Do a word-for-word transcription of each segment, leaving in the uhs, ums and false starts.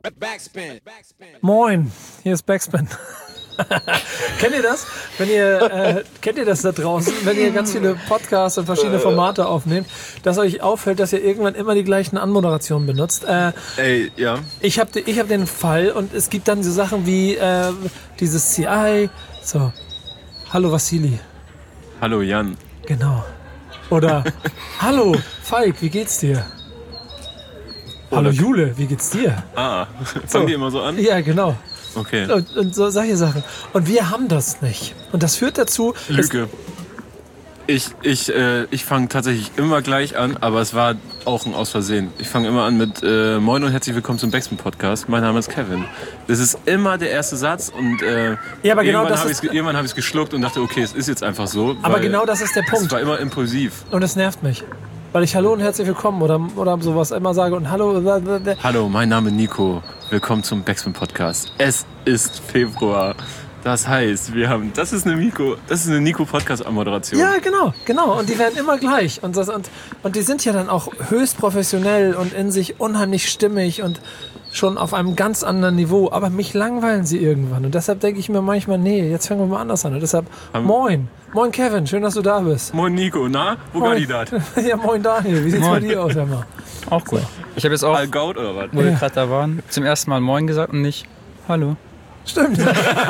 Backspin. Moin, hier ist Backspin. Kennt ihr das? Wenn ihr äh, kennt ihr das da draußen, wenn ihr ganz viele Podcasts und verschiedene Formate aufnehmt, dass euch auffällt, dass ihr irgendwann immer die gleichen Anmoderationen benutzt? Äh, Ey, ja. Ich habe ich hab den Fall und es gibt dann so Sachen wie äh, dieses C I. So, hallo Vassili. Hallo Jan. Genau. Oder hallo Falk, wie geht's dir? Hallo Jule, wie geht's dir? Ah, fangen So. die immer so an? Ja, genau. Okay. Und, und so solche Sachen. Und wir haben das nicht. Und das führt dazu... Lüge. Ich, ich, äh, ich fange tatsächlich immer gleich an, aber es war auch ein Aus Versehen. Ich fange immer an mit äh, Moin und herzlich willkommen zum Backspin Podcast. Mein Name ist Kevin. Das ist immer der erste Satz und äh, Ja, aber genau irgendwann das habe ist- ich irgendwann habe ich es geschluckt und dachte, okay, es ist jetzt einfach so. Aber weil genau das ist der Es Punkt. war immer impulsiv. Und es nervt mich. Weil ich Hallo und herzlich willkommen oder, oder sowas immer sage und Hallo... blablabla. Hallo, mein Name ist Nico. Willkommen zum Backspin Podcast. Es ist Februar. Das heißt, wir haben, das ist eine Nico, das ist eine Nico Podcast Moderation. Ja, genau, genau. Und die werden immer gleich. Und, das, und, und die sind ja dann auch höchst professionell und in sich unheimlich stimmig und schon auf einem ganz anderen Niveau. Aber mich langweilen sie irgendwann. Und deshalb denke ich mir manchmal, nee, jetzt fangen wir mal anders an. Und deshalb, Haben- moin. Moin Kevin, schön, dass du da bist. Moin Nico, na? Wo Moin. geht die dat? Ja, moin Daniel, wie sieht's bei Moin. dir aus, Emma? Auch gut. Ich habe jetzt auch, Allgaut oder was? wo wir gerade da waren, zum ersten Mal Moin gesagt und nicht Hallo. Stimmt.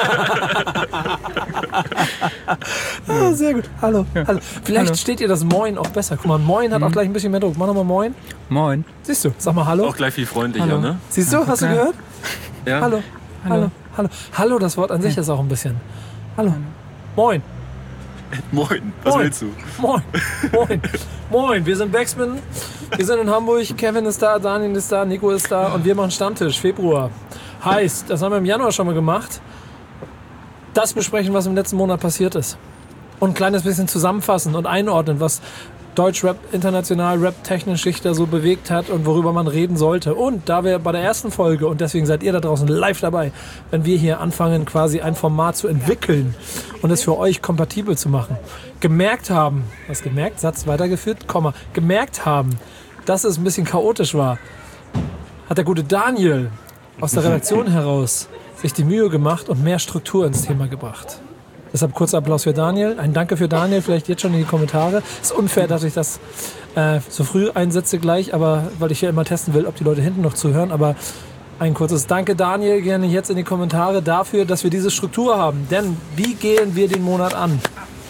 Ah, sehr gut. Hallo. Hallo. Vielleicht Hallo. steht ihr das Moin auch besser. Guck mal, Moin hat auch gleich ein bisschen mehr Druck. Mach nochmal Moin. Moin. Siehst du? Sag mal Hallo. Auch gleich viel freundlicher, Hallo. ne? Siehst du? Hast du klar. gehört? Ja. Hallo. Hallo. Hallo. Hallo, das Wort an sich ist auch ein bisschen. Hallo. Moin. Moin, was Moin. willst du? Moin. Moin. Moin. Wir sind Backspin. Wir sind in Hamburg. Kevin ist da, Daniel ist da, Nico ist da und wir machen Stammtisch. Februar. Heißt, das haben wir im Januar schon mal gemacht. Das besprechen, was im letzten Monat passiert ist. Und ein kleines bisschen zusammenfassen und einordnen, was Deutschrap, international Rap technisch sich da so bewegt hat und worüber man reden sollte. Und da wir bei der ersten Folge, und deswegen seid ihr da draußen live dabei, wenn wir hier anfangen, quasi ein Format zu entwickeln und es für euch kompatibel zu machen, gemerkt haben, was gemerkt, Satz weitergeführt, Komma, gemerkt haben, dass es ein bisschen chaotisch war, hat der gute Daniel aus der Redaktion heraus sich die Mühe gemacht und mehr Struktur ins Thema gebracht. Deshalb kurzer Applaus für Daniel. Ein Danke für Daniel, vielleicht jetzt schon in die Kommentare. Ist unfair, dass ich das äh, so früh einsetze gleich, aber weil ich ja immer testen will, ob die Leute hinten noch zuhören. Aber ein kurzes Danke, Daniel, gerne jetzt in die Kommentare dafür, dass wir diese Struktur haben. Denn wie gehen wir den Monat an?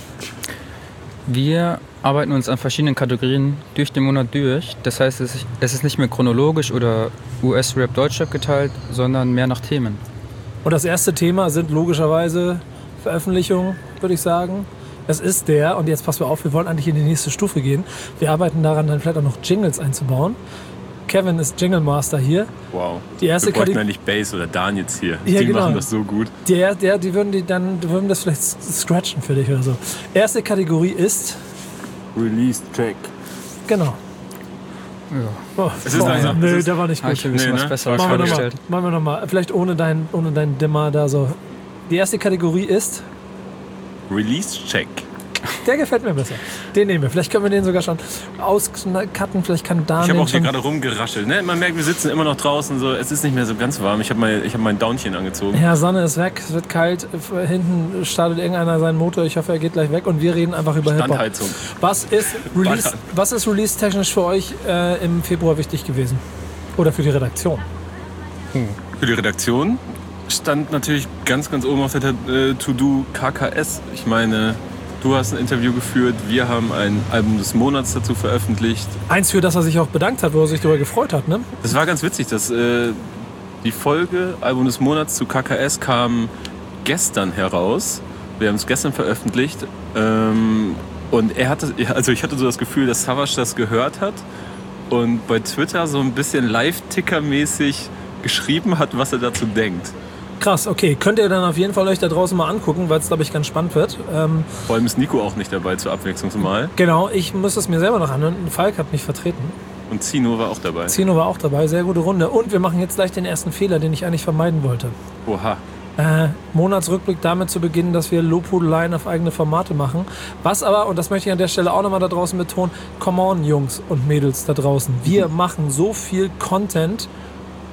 Wir arbeiten uns an verschiedenen Kategorien durch den Monat durch. Das heißt, es ist- es ist nicht mehr chronologisch oder U S-Rap, Deutschrap geteilt, sondern mehr nach Themen. Und das erste Thema sind logischerweise Veröffentlichungen, würde ich sagen. Es ist der, und jetzt passen wir auf, wir wollen eigentlich in die nächste Stufe gehen. Wir arbeiten daran, dann vielleicht auch noch Jingles einzubauen. Kevin ist Jingle Master hier. Wow. Die erste Wir bräuchten Kategorie- eigentlich Bass oder Dan jetzt hier. Ja, die genau. machen das so gut. Der, der, die würden die dann, die würden das vielleicht scratchen für dich oder so. Erste Kategorie ist, Release Track. genau. Ja. Oh, Es ist oh, langsam. nee, Es ist- der war nicht Habe ich gut. ein bisschen Nee, was ne? Besseres Machen wir nochmal. vorgestellt. Machen wir nochmal. Vielleicht ohne deinen ohne dein Dimmer da so. Die erste Kategorie ist, Release Check. der gefällt mir besser. Den nehmen wir. Vielleicht können wir den sogar schon auscutten. Vielleicht kann Ich Daniel habe auch hier schon... gerade rumgeraschelt. Ne? Man merkt, wir sitzen immer noch draußen. So. Es ist nicht mehr so ganz warm. Ich habe mein, ich hab mein Downchen angezogen. Ja, Sonne ist weg, es wird kalt. Hinten startet irgendeiner seinen Motor. Ich hoffe, er geht gleich weg. Und wir reden einfach über Hip-Hop. Standheizung. Was ist Release, Ballern. was ist release-technisch für euch äh, im Februar wichtig gewesen? Oder für die Redaktion? Für die Redaktion stand natürlich ganz, ganz oben auf der äh, To-Do K K S. Ich meine, du hast ein Interview geführt. Wir haben ein Album des Monats dazu veröffentlicht. Eins, für das er sich auch bedankt hat, wo er sich darüber gefreut hat, ne? Das war ganz witzig, dass äh, die Folge Album des Monats zu K K S kam gestern heraus. Wir haben es gestern veröffentlicht. Ähm, und er hatte, also ich hatte so das Gefühl, dass Savage das gehört hat und bei Twitter so ein bisschen Live-Ticker-mäßig geschrieben hat, was er dazu denkt. Krass, okay. Könnt ihr dann auf jeden Fall euch da draußen mal angucken, weil es, glaube ich, ganz spannend wird. Ähm, Vor allem ist Nico auch nicht dabei zur Abwechslung mal. genau, ich muss es mir selber noch anhören. Falk hat mich vertreten. Und Zino war auch dabei. Zino war auch dabei, sehr gute Runde. Und wir machen jetzt gleich den ersten Fehler, den ich eigentlich vermeiden wollte. Oha. Äh, Monatsrückblick damit zu beginnen, dass wir Lobhudeleien auf eigene Formate machen. Was aber, und das möchte ich an der Stelle auch nochmal da draußen betonen, come on, Jungs und Mädels da draußen. Wir machen so viel Content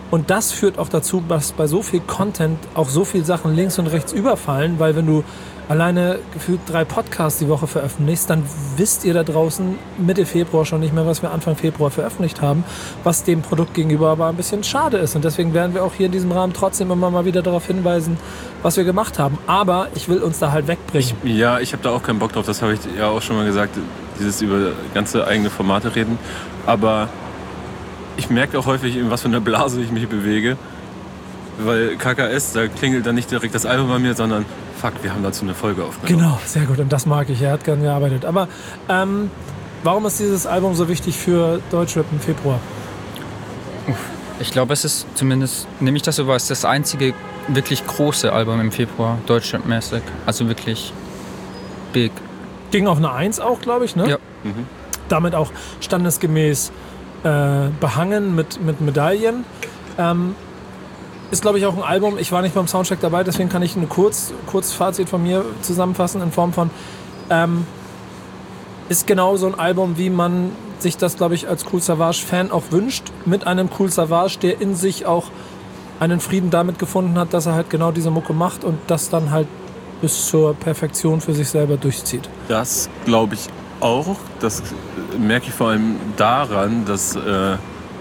Und das führt auch dazu, dass bei so viel Content auch so viele Sachen links und rechts überfallen, weil wenn du alleine gefühlt drei Podcasts die Woche veröffentlichst, dann wisst ihr da draußen Mitte Februar schon nicht mehr, was wir Anfang Februar veröffentlicht haben, was dem Produkt gegenüber aber ein bisschen schade ist. Und deswegen werden wir auch hier in diesem Rahmen trotzdem immer mal wieder darauf hinweisen, was wir gemacht haben. Aber ich will uns da halt wegbringen. Ich, ja, ich habe da auch keinen Bock drauf, das habe ich ja auch schon mal gesagt, dieses über ganze eigene Formate reden. Aber ich merke auch häufig, in was für einer Blase ich mich bewege. Weil K K S, da klingelt dann nicht direkt das Album bei mir, sondern fuck, wir haben dazu eine Folge aufgenommen. Genau, sehr gut. Und das mag ich. Er hat gern gearbeitet. Aber ähm, warum ist dieses Album so wichtig für Deutschrap im Februar? Ich glaube, es ist zumindest, nehme ich das so wahr, ist das einzige wirklich große Album im Februar, Deutschrap-mäßig. Also wirklich big. Ging auf eine Eins auch, glaube ich, ne? Ja. Mhm. Damit auch standesgemäß äh, behangen mit, mit Medaillen. Ähm, ist, glaube ich, auch ein Album. Ich war nicht beim Soundcheck dabei, deswegen kann ich ein kurz, kurz Fazit von mir zusammenfassen in Form von ähm, ist genau so ein Album, wie man sich das, glaube ich, als Kool Savas-Fan auch wünscht. Mit einem Kool Savas, der in sich auch einen Frieden damit gefunden hat, dass er halt genau diese Mucke macht und das dann halt bis zur Perfektion für sich selber durchzieht. Das glaube ich auch. Das merke ich vor allem daran, dass... Äh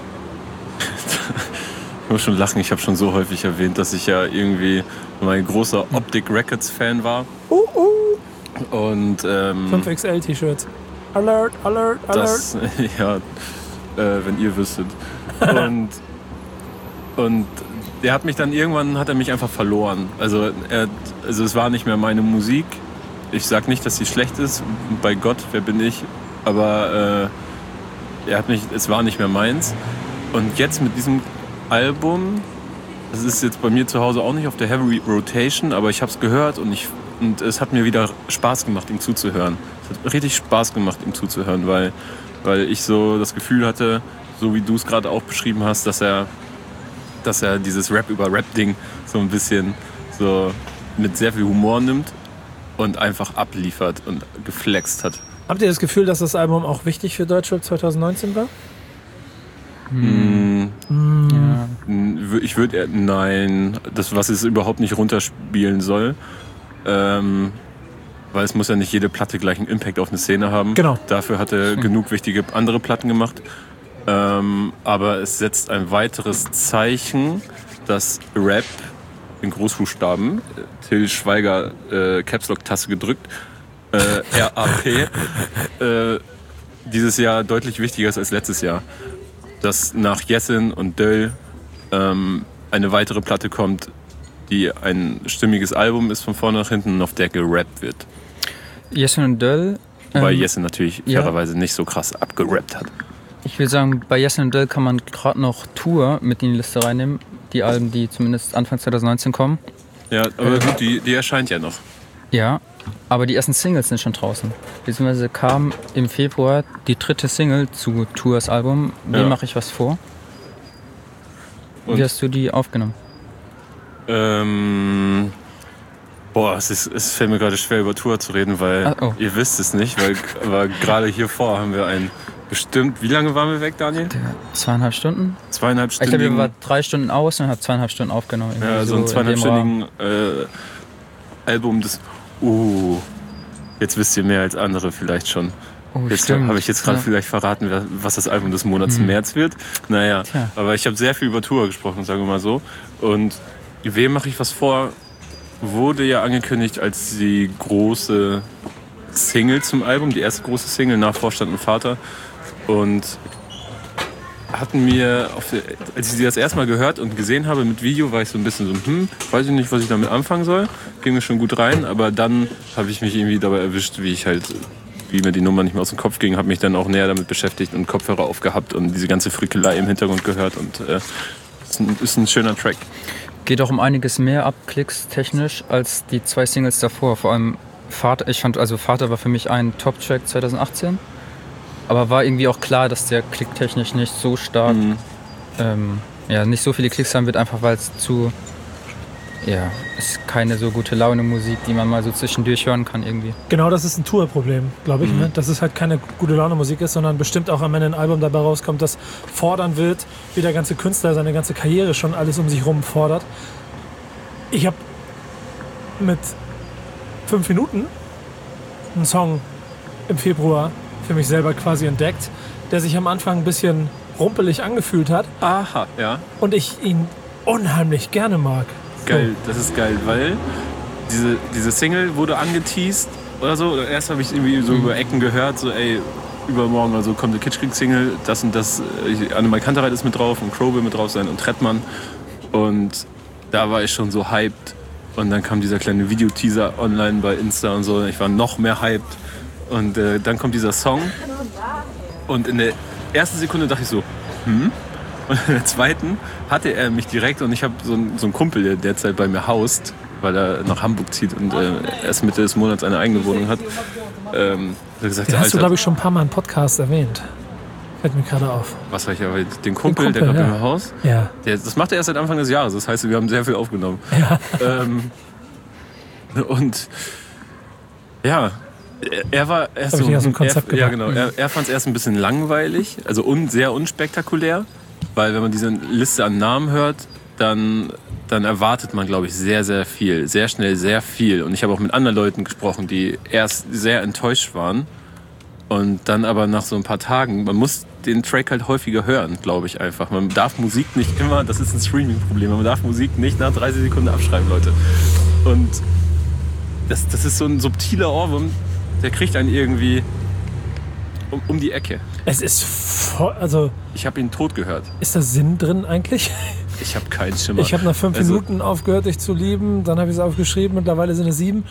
ich muss schon lachen, ich habe schon so häufig erwähnt, dass ich ja irgendwie mein großer Optic Records Fan war. Uh, uh. Und ähm, fünf X L T-Shirts. Alert, alert, alert. Das, ja, äh, wenn ihr wüsstet. Und, und der hat mich dann irgendwann, hat er mich einfach verloren. Also, er, also es war nicht mehr meine Musik. Ich sag nicht, dass sie schlecht ist. Bei Gott, wer bin ich? Aber äh, er hat mich, es war nicht mehr meins. Und jetzt mit diesem Album, das ist jetzt bei mir zu Hause auch nicht auf der Heavy Rotation, aber ich habe es gehört und, ich, und es hat mir wieder Spaß gemacht, ihm zuzuhören. Es hat richtig Spaß gemacht, ihm zuzuhören, weil, weil ich so das Gefühl hatte, so wie du es gerade auch beschrieben hast, dass er, dass er dieses Rap über Rap-Ding so ein bisschen so mit sehr viel Humor nimmt und einfach abliefert und geflext hat. Habt ihr das Gefühl, dass das Album auch wichtig für Deutschrap zwanzig neunzehn war? Hm. Mm. Ja. Ich würde, nein, das, was es überhaupt nicht runterspielen soll, ähm, weil es muss ja nicht jede Platte gleich einen Impact auf eine Szene haben. Genau. Dafür hat er genug wichtige andere Platten gemacht. Ähm, aber es setzt ein weiteres Zeichen, dass Rap in Großbuchstaben, Till Schweiger, äh, Caps-Lock-Taste gedrückt, äh, R A P, äh, dieses Jahr deutlich wichtiger ist als letztes Jahr. Dass nach Jessin und Döll ähm, eine weitere Platte kommt, die ein stimmiges Album ist von vorne nach hinten und auf der gerappt wird. Jessin und Döll. Weil ähm, Jessin natürlich ja. fairerweise nicht so krass abgerappt hat. Ich will sagen, bei Jessin und Döll kann man gerade noch Tour mit in die Liste reinnehmen. Die Alben, die zumindest Anfang zwanzig neunzehn kommen. Ja, aber gut, die, die erscheint ja noch. Ja, aber die ersten Singles sind schon draußen. Beziehungsweise kam im Februar die dritte Single zu Tours Album. Wem Ja. mache ich was vor? Und, Wie hast du die aufgenommen? ähm, boah, es, ist, es fällt mir gerade schwer, über Tour zu reden, weil Ah, oh. ihr wisst es nicht, weil aber gerade hier vor haben wir ein bestimmt, wie lange waren wir weg, Daniel? Der zweieinhalb Stunden? Zweieinhalb Ich glaube, Stunden. ich war drei Stunden aus und habe zweieinhalb Stunden aufgenommen. Ja, Irgendwie so ein in dem Rahmen. zweieinhalbstündigen äh, Album des. Uh, jetzt wisst ihr mehr als andere vielleicht schon. Oh, Jetzt stimmt. habe ich jetzt gerade Ja. vielleicht verraten, wer- was das Album des Monats im Mhm. März wird. Naja, Tja. aber ich habe sehr viel über Tour gesprochen, sagen wir mal so. Und wem mache ich was vor? Wurde ja angekündigt als die große Single zum Album, die erste große Single nach Vorstand und Vater. Und hatten mir, auf der, als ich sie das erste Mal gehört und gesehen habe mit Video, war ich so ein bisschen so, hm, weiß ich nicht, was ich damit anfangen soll. Ging mir schon gut rein, aber dann habe ich mich irgendwie dabei erwischt, wie ich halt, wie mir die Nummer nicht mehr aus dem Kopf ging, habe mich dann auch näher damit beschäftigt und Kopfhörer aufgehabt und diese ganze Frickelei im Hintergrund gehört und äh, ist, ein, ist ein schöner Track. Geht auch um einiges mehr ab, klickstechnisch, als die zwei Singles davor. Vor allem Vater, ich fand, also Vater war für mich ein Top-Track zwanzig achtzehn. Aber war irgendwie auch klar, dass der klicktechnisch nicht so stark, Mhm. ähm, ja, nicht so viele Klicks haben wird, einfach weil es zu, ja, ist keine so gute Laune Musik, die man mal so zwischendurch hören kann irgendwie. Genau, das ist ein Tourproblem, glaube ich. Mhm. Ne? Dass es halt keine gute Laune Musik ist, sondern bestimmt auch am Ende ein Album dabei rauskommt, das fordern wird, wie der ganze Künstler seine ganze Karriere schon alles um sich rum fordert. Ich habe mit fünf Minuten einen Song im Februar für mich selber quasi entdeckt, der sich am Anfang ein bisschen rumpelig angefühlt hat Aha, ja. und ich ihn unheimlich gerne mag. Geil, das ist geil, weil diese, diese Single wurde angeteased oder so. Oder erst habe ich irgendwie so über Ecken gehört, so ey, übermorgen also kommt eine Kitschkrieg-Single, das und das, äh, Annemai Kantereit ist mit drauf und Crow will mit drauf sein und Trettmann. Und da war ich schon so hyped. Und dann kam dieser kleine Videoteaser online bei Insta und so. Ich war noch mehr hyped. Und äh, dann kommt dieser Song. Und in der ersten Sekunde dachte ich so, hm? Und in der zweiten hatte er mich direkt und ich habe so, einen- so einen Kumpel, der derzeit bei mir haust, weil er nach Hamburg zieht und äh, erst Mitte des Monats eine eigene Wohnung hat. Ähm, der gesagt, Den hast du, Alter, glaube ich, schon ein paar Mal im Podcast erwähnt. Fällt mir gerade auf. was war ich aber? Den Kumpel, Den der Kumpel, gerade ja. bei mir haust. Ja. Der, das macht er erst seit Anfang des Jahres. Das heißt, wir haben sehr viel aufgenommen. Ja. Ähm, und ja, er, er war erst Hab ich so, nicht aus dem Konzept er, ja, gebracht. genau. Er, er fand es erst ein bisschen langweilig, also un, sehr unspektakulär, weil wenn man diese Liste an Namen hört, dann, dann erwartet man, glaube ich, sehr, sehr viel, sehr schnell sehr viel. Und ich habe auch mit anderen Leuten gesprochen, die erst sehr enttäuscht waren und dann aber nach so ein paar Tagen, man muss den Track halt häufiger hören, glaube ich einfach. Man darf Musik nicht immer, das ist ein Streaming-Problem, man darf Musik nicht nach dreißig Sekunden abschreiben, Leute. Und das, das ist so ein subtiler Ohrwurm, der kriegt einen irgendwie um, um die Ecke. Es ist voll, also Ich habe ihn tot gehört. ist da Sinn drin eigentlich? Ich habe keinen Schimmer. Ich habe nach fünf Also- Minuten aufgehört, dich zu lieben, dann habe ich es aufgeschrieben, mittlerweile sind es sieben.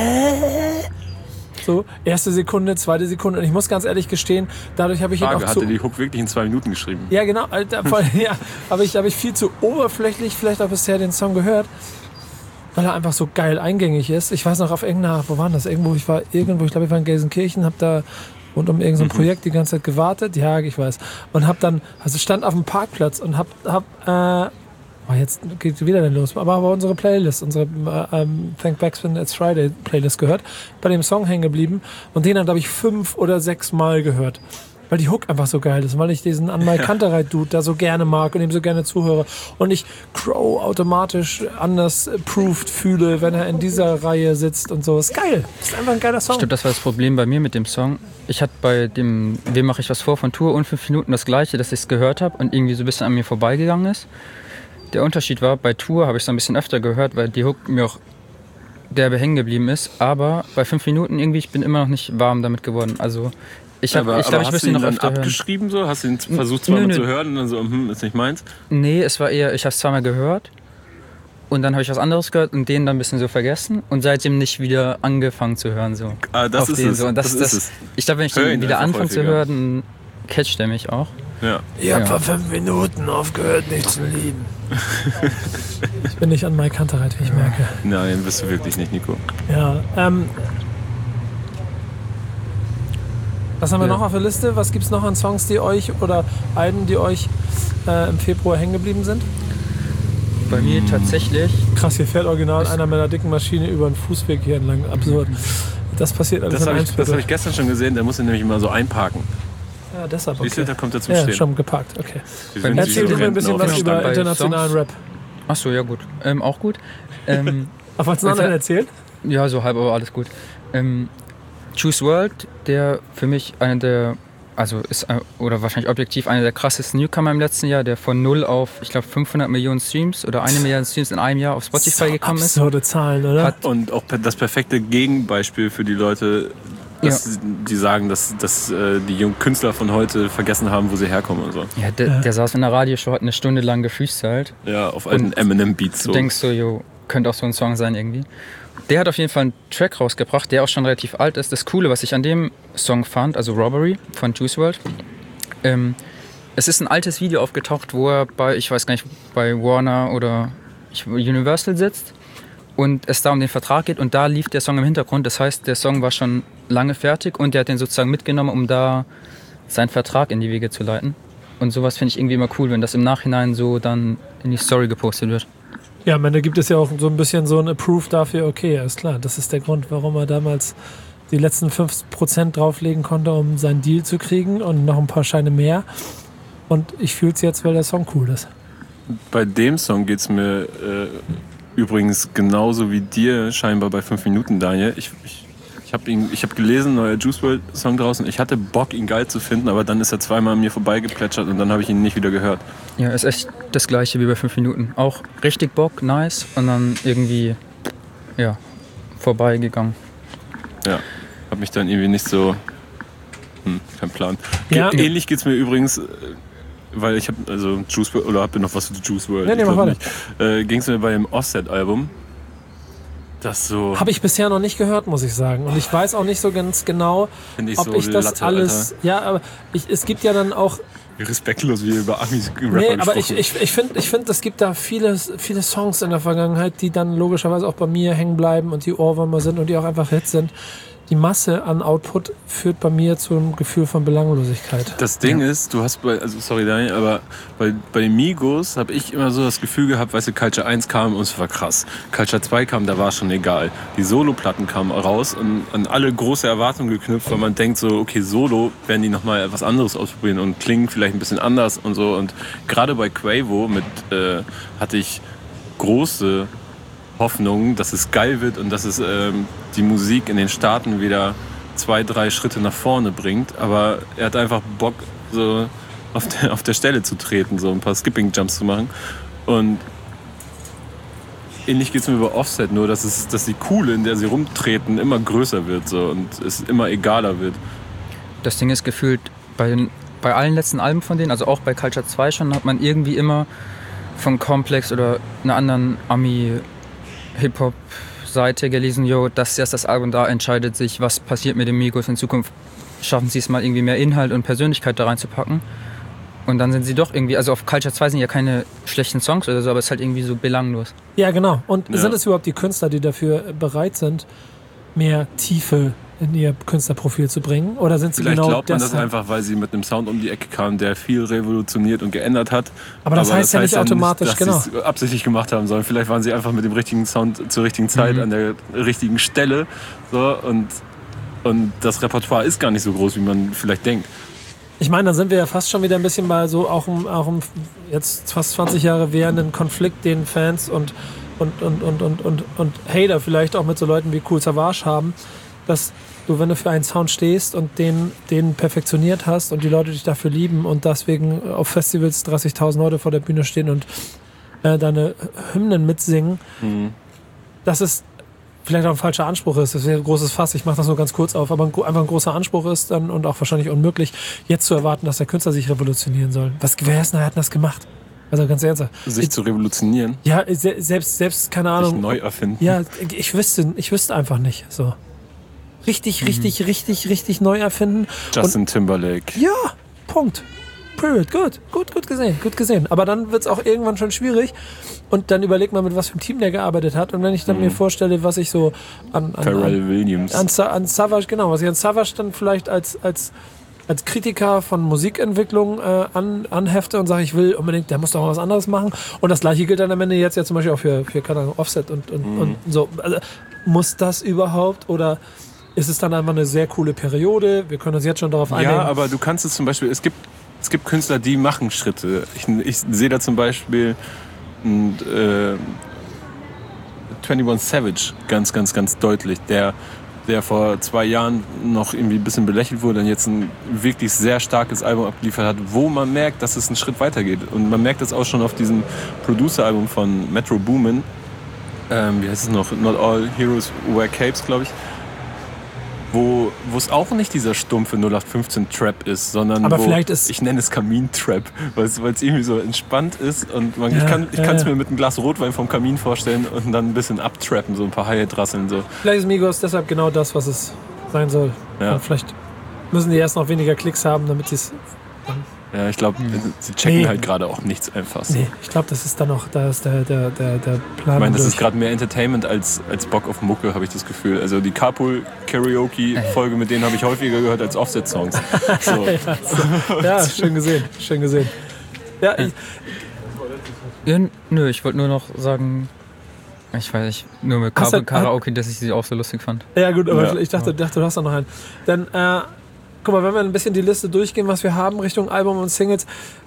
Hä? So, erste Sekunde, zweite Sekunde. Und ich muss ganz ehrlich gestehen, dadurch habe ich ihn Frage, auch hat zu... er die Hook wirklich in zwei Minuten geschrieben? Ja, genau, Alter, voll, ja, aber ich habe ich viel zu oberflächlich vielleicht auch bisher den Song gehört, weil er einfach so geil eingängig ist. Ich weiß noch auf irgendeiner, wo war das? Irgendwo, ich war irgendwo, ich glaube, ich war in Gelsenkirchen, habe da rund um irgendein Mhm. Projekt die ganze Zeit gewartet. Ja, ich weiß. Und habe dann, also stand auf dem Parkplatz und habe, hab, äh, oh, jetzt geht wieder denn los, aber habe unsere Playlist, unsere äh, ähm, Thank Backspin It's Friday Playlist gehört, bei dem Song hängen geblieben und den dann, glaube ich, fünf oder sechs Mal gehört. Weil die Hook einfach so geil ist, weil ich diesen Anmal Kantereit-Dude da so gerne mag und ihm so gerne zuhöre. Und ich Crow automatisch anders approved fühle, wenn er in dieser Reihe sitzt und so. Ist geil. Ist einfach ein geiler Song. Ich glaube, das war das Problem bei mir mit dem Song. Ich hatte bei dem Wem mache ich was vor von Tour und fünf Minuten das gleiche, dass ich es gehört habe und irgendwie so ein bisschen an mir vorbeigegangen ist. Der Unterschied war, bei Tour habe ich es ein bisschen öfter gehört, weil die Hook mir auch derbe hängen geblieben ist. Aber bei fünf Minuten irgendwie, ich bin immer noch nicht warm damit geworden. Also ich habe, aber ich glaube, aber ich hast müsste du ihn ihn noch dann öfter hören. abgeschrieben so? Hast du ihn versucht zweimal nö, nö. zu hören und dann so, hm, ist nicht meins? Nee, es war eher, ich habe es zweimal gehört und dann habe ich was anderes gehört und den dann ein bisschen so vergessen und seitdem nicht wieder angefangen zu hören. So. Ah, das Auf ist den es. So. Und das, das das, ist es. Ich glaube, wenn ich Hör den ihn wieder einfach anfange zu häufiger. hören, dann catcht er mich auch. Ja. Ich habe Ja. vor fünf Minuten aufgehört, dich zu lieben. Ich bin nicht an Mike Kantereit, wie ich merke. Nein, bist du wirklich nicht, Nico. Ja, ähm... Was haben wir Ja. noch auf der Liste? Was gibt es noch an Songs, die euch oder Alben, die euch äh, im Februar hängen geblieben sind? Bei mir tatsächlich, Krass, hier fährt original einer mit einer dicken Maschine über einen Fußweg hier entlang. Absurd. Das passiert alles Das in habe ich, das Eimsbüttel. hab ich gestern schon gesehen, der muss ihn nämlich immer so einparken. Ja, deshalb, Siehst du, okay. da kommt er zum Ja, Stehen. schon geparkt, okay. Wir Bei sind mir die Erzähl dir mal ein bisschen Renten was auf- über bei internationalen Songs. Rap. ach so, ja gut, ähm, auch gut. Ähm, Auf was noch Bitte? einer erzählt? ja, so halb, aber alles gut. Ähm, Juice world, der für mich einer der, also ist, äh, oder wahrscheinlich objektiv einer der krassesten Newcomer im letzten Jahr, der von null auf, ich glaube, fünfhundert Millionen Streams oder eine Milliarde Streams in einem Jahr auf Spotify So gekommen ist. absurde Zahlen, oder? Hat- Und auch das perfekte Gegenbeispiel für die Leute, dass die sagen, dass, dass äh, die jungen Künstler von heute vergessen haben, wo sie herkommen und so. Ja, der, Ja. der saß in der Radioshow, hat eine Stunde lang gefreestylt. Ja, auf alten Und Eminem-Beats Du so. denkst so, jo, könnte auch so ein Song sein irgendwie. Der hat auf jeden Fall einen Track rausgebracht, der auch schon relativ alt ist. Das Coole, was ich an dem Song fand, also Robbery von Juice world, ähm, es ist ein altes Video aufgetaucht, wo er bei, ich weiß gar nicht, bei Warner oder Universal sitzt und es da um den Vertrag geht und da lief der Song im Hintergrund. Das heißt, der Song war schon lange fertig und der hat den sozusagen mitgenommen, um da seinen Vertrag in die Wege zu leiten. Und sowas finde ich irgendwie immer cool, wenn das im Nachhinein so dann in die Story gepostet wird. Ja, am Ende gibt es ja auch so ein bisschen so ein Approve dafür, okay, ist klar, das ist der Grund, warum er damals die letzten fünf Prozent drauflegen konnte, um seinen Deal zu kriegen und noch ein paar Scheine mehr. Und ich fühle es jetzt, weil der Song cool ist. Bei dem Song geht es mir äh, übrigens genauso wie dir scheinbar bei fünf Minuten, Daniel. Ich, ich, ich habe hab gelesen, neuer Juice world Song draußen. Ich hatte Bock, ihn geil zu finden, aber dann ist er zweimal an mir vorbeigeplätschert und dann habe ich ihn nicht wieder gehört. Ja, ist echt das gleiche wie bei fünf Minuten. Auch richtig Bock, nice und dann irgendwie, ja, vorbeigegangen. Ja, habe mich dann irgendwie nicht so, hm, kein Plan. Ja. Ähnlich geht es mir übrigens, weil ich habe, also Juice world, oder habt ihr noch was zu Juice world? Ja, nee, mach weiter. Äh, ging es mir bei dem Offset-Album, das so... Habe ich bisher noch nicht gehört, muss ich sagen. Und ich weiß auch nicht so ganz genau, ich ob so ich das Latte, alles... Alter. Ja, aber ich, es gibt ja dann auch... Wie respektlos wir über Amis Rapper Nee, aber ich, gesprochen. ich, ich finde, ich find, es gibt da viele, viele Songs in der Vergangenheit, die dann logischerweise auch bei mir hängen bleiben und die Ohrwürmer sind und die auch einfach Hits sind. Die Masse an Output führt bei mir zu einem Gefühl von Belanglosigkeit. Das Ding ist, du hast bei, also sorry Daniel, aber bei, bei den Migos habe ich immer so das Gefühl gehabt, weißt du, Culture eins kam und es war krass. Culture zwei kam, da war schon egal. Die Solo-Platten kamen raus und an alle große Erwartungen geknüpft, weil man denkt so, okay, Solo werden die nochmal etwas anderes ausprobieren und klingen vielleicht ein bisschen anders und so. Und gerade bei Quavo mit, äh, hatte ich große Hoffnung, dass es geil wird und dass es ähm, die Musik in den Staaten wieder zwei, drei Schritte nach vorne bringt. Aber er hat einfach Bock, so auf der, auf der Stelle zu treten, so ein paar Skipping-Jumps zu machen. Und ähnlich geht es mir über Offset, nur dass, es, dass die Kuhle, in der sie rumtreten, immer größer wird so, und es immer egaler wird. Das Ding ist gefühlt, bei, den, bei allen letzten Alben von denen, also auch bei Culture zwei schon, hat man irgendwie immer von Complex oder einer anderen Ami Hip-Hop-Seite gelesen, yo, das ist erst das Album, da entscheidet sich, was passiert mit den Migos in Zukunft. Schaffen sie es mal irgendwie mehr Inhalt und Persönlichkeit da reinzupacken. Und dann sind sie doch irgendwie, also auf Culture zwei sind ja keine schlechten Songs oder so, aber es ist halt irgendwie so belanglos. Ja, genau. Und Ja. sind es überhaupt die Künstler, die dafür bereit sind, mehr Tiefe in ihr Künstlerprofil zu bringen? Oder sind sie Vielleicht genau glaubt man das deshalb- einfach, weil sie mit einem Sound um die Ecke kamen, der viel revolutioniert und geändert hat. Aber das heißt ja nicht automatisch, dass genau. sie es absichtlich gemacht haben, sondern vielleicht waren sie einfach mit dem richtigen Sound zur richtigen Zeit Mhm. an der richtigen Stelle. So, und, und das Repertoire ist gar nicht so groß, wie man vielleicht denkt. Ich meine, dann sind wir ja fast schon wieder ein bisschen bei so auch im, auch im jetzt fast zwanzig Jahre währenden Konflikt, den Fans und, und, und, und, und, und, und Hater vielleicht auch mit so Leuten wie Kool Savas haben, dass du, wenn du für einen Sound stehst und den, den perfektioniert hast und die Leute dich dafür lieben und deswegen auf Festivals dreißigtausend Leute vor der Bühne stehen und äh, deine Hymnen mitsingen, Mhm. dass es vielleicht auch ein falscher Anspruch ist. Das wäre ein großes Fass, ich mache das nur ganz kurz auf, aber ein, gro- einfach ein großer Anspruch ist dann und auch wahrscheinlich unmöglich, jetzt zu erwarten, dass der Künstler sich revolutionieren soll. Was, wer ist denn, hat denn das gemacht? Also ganz ernsthaft. Sich Ich- zu revolutionieren, Ja, se selbst, selbst, keine sich Ahnung. neu erfinden. Ja, ich wüsste, ich wüsste einfach nicht. So. Richtig, richtig, richtig, richtig neu erfinden. Justin Timberlake. Ja, Punkt. Period. Gut, gut, gut gesehen, gut gesehen. Aber dann wird es auch irgendwann schon schwierig. Und dann überlegt man, mit was für einem Team der gearbeitet hat. Und wenn ich dann Mhm. mir vorstelle, was ich so an, an, Pharrell an, Williams. an, Sa- an Savage, genau, was ich an Savage dann vielleicht als, als, als Kritiker von Musikentwicklung äh, an, anhefte und sage, ich will unbedingt, der muss doch mal was anderes machen. Und das gleiche gilt dann am Ende jetzt ja zum Beispiel auch für, für keine Ahnung, Offset und, und, Mhm. und so. Also, muss das überhaupt oder ist es dann einfach eine sehr coole Periode? Wir können uns jetzt schon darauf einigen. Ja, aber du kannst es zum Beispiel, es gibt, es gibt Künstler, die machen Schritte. Ich, ich sehe da zum Beispiel und, äh, einundzwanzig Savage ganz, ganz, ganz deutlich, der, der vor zwei Jahren noch irgendwie ein bisschen belächelt wurde und jetzt ein wirklich sehr starkes Album abgeliefert hat, wo man merkt, dass es einen Schritt weitergeht. Und man merkt das auch schon auf diesem Producer-Album von Metro Boomin. Ähm, wie heißt es noch? Not All Heroes Wear Capes, glaube ich. Wo wo es auch nicht dieser stumpfe null acht fünfzehn Trap ist, sondern Aber wo, vielleicht ist- ich nenne es Kamin-Trap, weil es irgendwie so entspannt ist und man, Ja, ich kann ich ja, kann es ja. mir mit einem Glas Rotwein vom Kamin vorstellen und dann ein bisschen abtrappen, so ein paar Hi-Hat rasseln so. Vielleicht ist Migos deshalb genau das, was es sein soll. Ja. Und vielleicht müssen die erst noch weniger Klicks haben, damit sie es. Ja, ich glaube, sie checken Nee. halt gerade auch nichts einfach so. Nee, ich glaube, das ist dann noch, da ist der, der, der, der Plan. Ich meine, das durch. ist gerade mehr Entertainment als, als Bock auf Mucke, habe ich das Gefühl. Also die Carpool-Karaoke-Folge, mit denen habe ich häufiger gehört als Offset-Songs. So. Ja, schön gesehen, schön gesehen. Ja, ich, Ja, nö, ich wollte nur noch sagen, ich weiß nicht, nur mit Hast Kara- du- Karaoke, dass ich sie auch so lustig fand. Ja gut, aber Ja. ich dachte, dachte, du hast da noch einen. Dann, äh, guck mal, wenn wir ein bisschen die Liste durchgehen, was wir haben Richtung Album und Singles,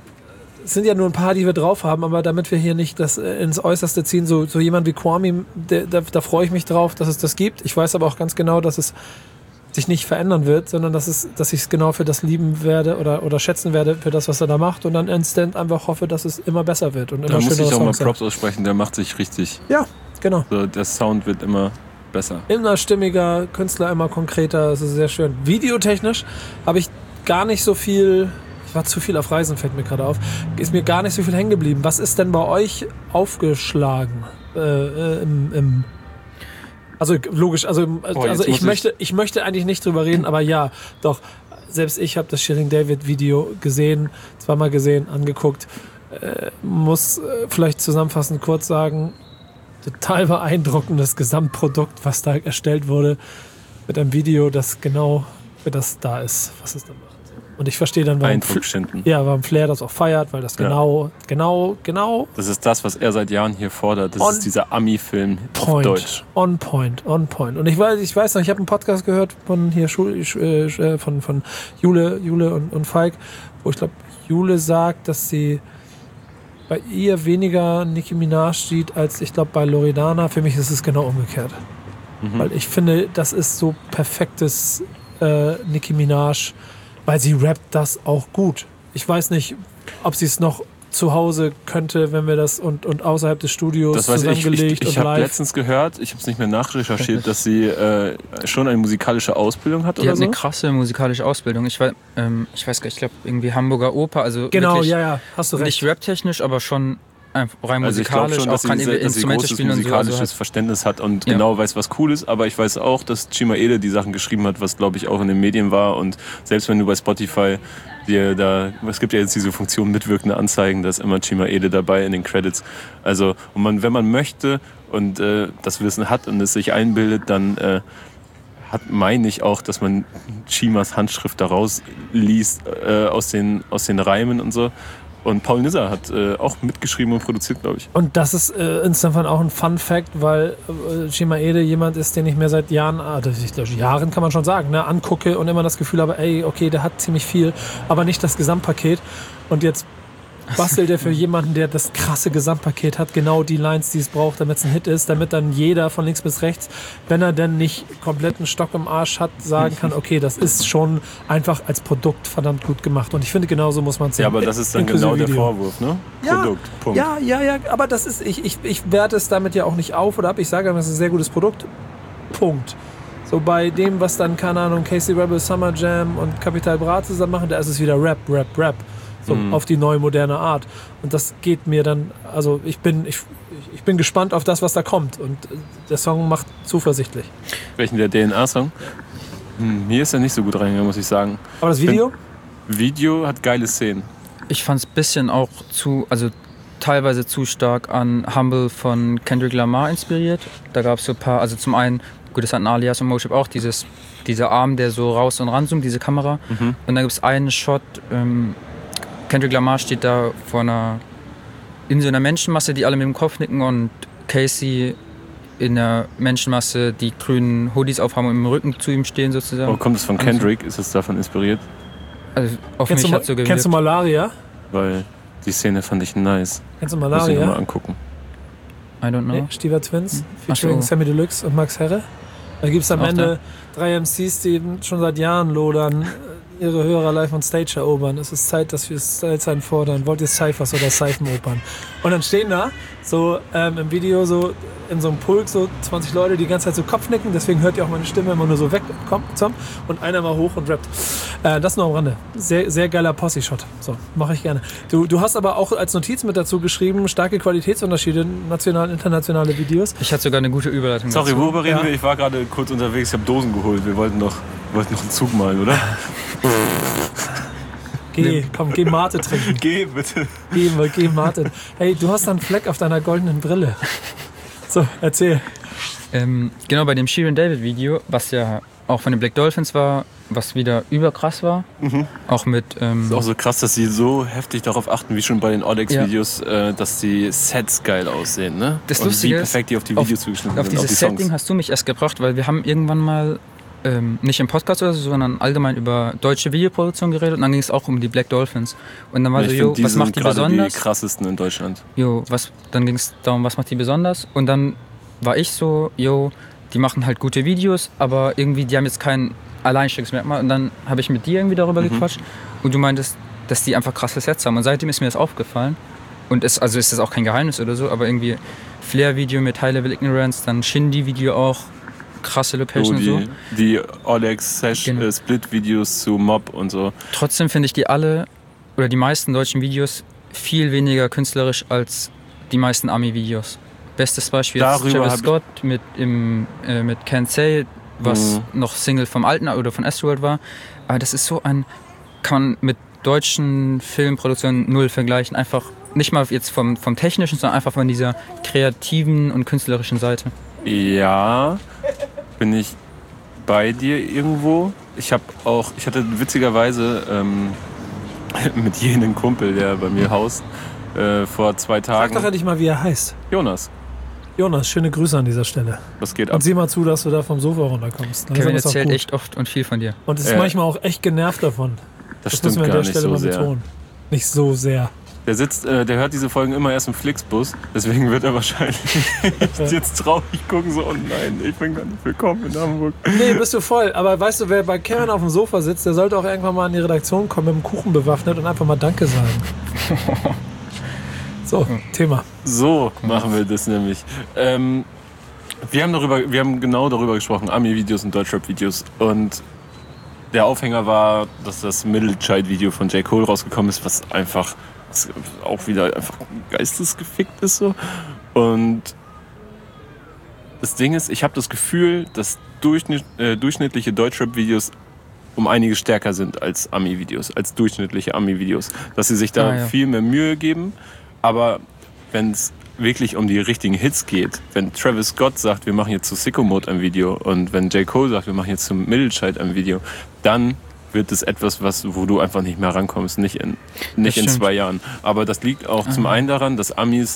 es sind ja nur ein paar, die wir drauf haben, aber damit wir hier nicht das äh, ins Äußerste ziehen, so, so jemand wie Kwame, der, da, da freue ich mich drauf, dass es das gibt. Ich weiß aber auch ganz genau, dass es sich nicht verändern wird, sondern dass, es, dass ich es genau für das lieben werde oder, oder schätzen werde, für das, was er da macht und dann instant einfach hoffe, dass es immer besser wird und immer Da muss schönere ich auch mal Songs hat. Props aussprechen, der macht sich richtig. Ja, genau. So, der Sound wird immer besser. Immer stimmiger, Künstler immer konkreter, es ist sehr schön. Videotechnisch habe ich gar nicht so viel, ich war zu viel auf Reisen, fällt mir gerade auf, ist mir gar nicht so viel hängen geblieben. Was ist denn bei euch aufgeschlagen äh, äh, im, im Also logisch, also, jetzt also ich, muss ich- möchte, ich möchte eigentlich nicht drüber reden, aber ja, doch, selbst ich habe das Shirin David Video gesehen, zweimal gesehen, angeguckt, äh, muss äh, vielleicht zusammenfassend kurz sagen, total beeindruckendes Gesamtprodukt, was da erstellt wurde mit einem Video, das genau für das da ist, was es da macht. Und ich verstehe dann, warum, Eindruck schinden. ja, warum Flair das auch feiert, weil das Ja. genau, genau, genau Das ist das, was er seit Jahren hier fordert. Das On ist dieser Ami-Film auf Point, Deutsch. on point, on point. Und ich weiß, ich weiß noch, ich habe einen Podcast gehört von hier Schul, äh, von, von Jule, Jule und, und Falk, wo ich glaube, Jule sagt, dass sie bei ihr weniger Nicki Minaj sieht, als ich glaube bei Loredana. Für mich ist es genau umgekehrt. Mhm. Weil ich finde, das ist so perfektes äh, Nicki Minaj, weil sie rappt das auch gut. Ich weiß nicht, ob sie es noch zu Hause könnte, wenn wir das und, und außerhalb des Studios Das weiß ich. Ich, zusammengelegt ich, ich und habe live. letztens gehört, ich habe es nicht mehr nachrecherchiert, dass sie äh, schon eine musikalische Ausbildung hat Die oder hat so. eine krasse musikalische Ausbildung. Ich weiß, ähm, ich weiß gar nicht, ich glaube irgendwie Hamburger Oper, also Genau, wirklich ja, ja, hast du recht. nicht raptechnisch, aber schon einfach rein Also ich glaube musikalisch, schon, auch dass sie, kann sehr- dass sie Instrumente großes spielen und so. musikalisches Also halt, Verständnis hat und Ja. genau weiß, was cool ist. Aber ich weiß auch, dass Chima Ede die Sachen geschrieben hat, was glaube ich auch in den Medien war. Und selbst wenn du bei Spotify dir da, es gibt ja jetzt diese Funktion mitwirkende Anzeigen, da ist immer Chima Ede dabei in den Credits. Also und man, wenn man möchte und äh, das Wissen hat und es sich einbildet, dann äh, hat, meine ich auch, dass man Chimas Handschrift daraus liest äh, aus den aus den Reimen und so. Und Paul Nisser hat äh, auch mitgeschrieben und produziert, glaube ich. Und das ist äh, insofern auch ein Fun Fact, weil äh, Chima Ede jemand ist, den ich mir seit Jahren, ah, das ist, Jahren kann man schon sagen, ne, angucke und immer das Gefühl habe, ey, okay, der hat ziemlich viel, aber nicht das Gesamtpaket. Und jetzt bastelt er für jemanden, der das krasse Gesamtpaket hat, genau die Lines, die es braucht, damit es ein Hit ist, damit dann jeder von links bis rechts, wenn er denn nicht kompletten Stock im Arsch hat, sagen kann, okay, das ist schon einfach als Produkt verdammt gut gemacht. Und ich finde, genauso muss man es sehen. Ja, aber das ist dann Inklusive genau der Video. Vorwurf, ne? Ja, Produkt, Punkt. Ja, ja, ja, aber das ist, ich, ich, ich werte es damit ja auch nicht auf oder ab. Ich sage, das ist ein sehr gutes Produkt. Punkt. So bei dem, was dann, keine Ahnung, Casey Rebel, Summer Jam und Capital Bra zusammen machen, da ist es wieder Rap, Rap, Rap. So Mhm. auf die neue moderne Art. Und das geht mir dann, also ich bin, ich, ich bin gespannt auf das, was da kommt. Und der Song macht zuversichtlich. Welchen der D N A-Song? Hm, mir ist er nicht so gut reingegangen, muss ich sagen. Aber das Video? Video hat geile Szenen. ich fand es ein bisschen auch zu, also teilweise zu stark an Humble von Kendrick Lamar inspiriert. Da gab es so ein paar, also zum einen, gut, das hatten Alias und Moship auch, dieses, dieser Arm, der so raus und ranzoomt, diese Kamera. Mhm. Und dann gibt es einen Shot, ähm, Kendrick Lamar steht da vor einer, in so einer Menschenmasse, die alle mit dem Kopf nicken und Casey in der Menschenmasse, die grünen Hoodies aufhaben und im Rücken zu ihm stehen sozusagen. Oh, kommt es von Kendrick? Ist es davon inspiriert? Also auf Kennst, mich du, hat so Ma- gewirkt. kennst du Malaria? Weil die Szene fand ich nice. Kennst du Muss ich nochmal Malaria? angucken. I don't know. Nee, Stiver Twins, Ach featuring so. Sammy Deluxe und Max Herre. Da gibt es am Auch Ende drei M Cs, die schon seit Jahren lodern, ihre Hörer live on Stage erobern. Es ist Zeit, dass wir Style-Sein fordern. Wollt ihr Cyphers oder Seifenopern? Und dann stehen da so ähm, im Video so in so einem Pulk so zwanzig Leute, die die ganze Zeit so Kopfnicken. Deswegen hört ihr auch meine Stimme immer nur so weg. Kommt, kommt, und einer mal hoch und rappt. Äh, das nur am Rande. Sehr, sehr geiler Posse-Shot. So, mache ich gerne. Du, du hast aber auch als Notiz mit dazu geschrieben, starke Qualitätsunterschiede, national, internationale Videos. Ich hatte sogar eine gute Überleitung Sorry, dazu. worüber reden Ja. wir? Ich war gerade kurz unterwegs, ich habe Dosen geholt. Wir wollten noch, wollten noch einen Zug malen, oder? Geh, komm, geh Mate trinken. Geh bitte. Geh, mal, geh Mate. Hey, du hast da einen Fleck auf deiner goldenen Brille. So, erzähl. Ähm, genau, bei dem Shirin David Video, was ja auch von den Black Dolphins war, was wieder überkrass war. Mhm. Auch mit... Ähm, ist auch so krass, dass sie so heftig darauf achten, wie schon bei den Odex-Videos, ja. äh, dass die Sets geil aussehen. Ne? Das und Lustige wie perfekt die auf die Videos zugeschnitten auf sind. Dieses auf die Setting hast du mich erst gebracht, weil wir haben irgendwann mal, ähm, nicht im Podcast oder so, sondern allgemein über deutsche Videoproduktion geredet und dann ging es auch um die Black Dolphins. Und dann war ja, so, ich jo, find, was macht die besonders? Die krassesten in Deutschland. Jo, was, dann ging es darum, was macht die besonders? Und dann war ich so, jo, die machen halt gute Videos, aber irgendwie, die haben jetzt kein Alleinstellungsmerkmal. Und dann habe ich mit dir irgendwie darüber mhm. gequatscht und du meintest, dass die einfach krasse Sets haben. Und seitdem ist mir das aufgefallen. Und es, also ist das auch kein Geheimnis oder so, aber irgendwie Flair-Video mit High-Level Ignorance, dann Shindy-Video auch, krasse Location oh, die, und so. Die Oleg-Split-Videos genau. zu Mob und so. Trotzdem finde ich die alle, oder die meisten deutschen Videos, viel weniger künstlerisch als die meisten Ami-Videos. Bestes Beispiel ist Travis Scott mit, im, äh, mit Can't Say, was mhm. noch Single vom alten oder von Astroworld war. Aber das ist so ein, kann man mit deutschen Filmproduktionen null vergleichen. Einfach nicht mal jetzt vom, vom technischen, sondern einfach von dieser kreativen und künstlerischen Seite. Ja, bin ich bei dir irgendwo. Ich habe auch, ich hatte witzigerweise ähm, mit jenem Kumpel, der bei mir haust, äh, vor zwei Tagen. Sag doch endlich mal, wie er heißt. Jonas. Jonas, schöne Grüße an dieser Stelle. Was geht ab? Und sieh mal zu, dass du da vom Sofa runterkommst. Dann Kevin erzählt echt oft und viel von dir. Und ist äh, manchmal auch echt genervt davon. Das, das stimmt müssen wir an gar der nicht Stelle so mal sehr. betonen. Nicht so sehr. Der sitzt, äh, der hört diese Folgen immer erst im Flixbus, deswegen wird er wahrscheinlich jetzt traurig gucken, so, oh nein, ich bin gar nicht willkommen in Hamburg. Nee, bist du voll. Aber weißt du, wer bei Kevin auf dem Sofa sitzt, der sollte auch irgendwann mal in die Redaktion kommen, mit dem Kuchen bewaffnet und einfach mal Danke sagen. So, Thema. So machen wir das nämlich. Ähm, wir haben darüber, wir haben genau darüber gesprochen, Ami-Videos und Deutschrap-Videos. Und der Aufhänger war, dass das Middle Child-Video von J. Cole rausgekommen ist, was einfach was auch wieder einfach geistesgefickt ist so. Und das Ding ist, ich habe das Gefühl, dass durchschnitt, äh, durchschnittliche Deutschrap-Videos um einiges stärker sind als Ami-Videos, als durchschnittliche Ami-Videos. Dass sie sich da ah, ja. viel mehr Mühe geben. Aber wenn es wirklich um die richtigen Hits geht, wenn Travis Scott sagt, wir machen jetzt zu Sicko Mode ein Video und wenn J. Cole sagt, wir machen jetzt zum Middle Child ein Video, dann wird es etwas, was, wo du einfach nicht mehr rankommst, nicht in, nicht in zwei Jahren. Aber das liegt auch Aha. zum einen daran, dass Amis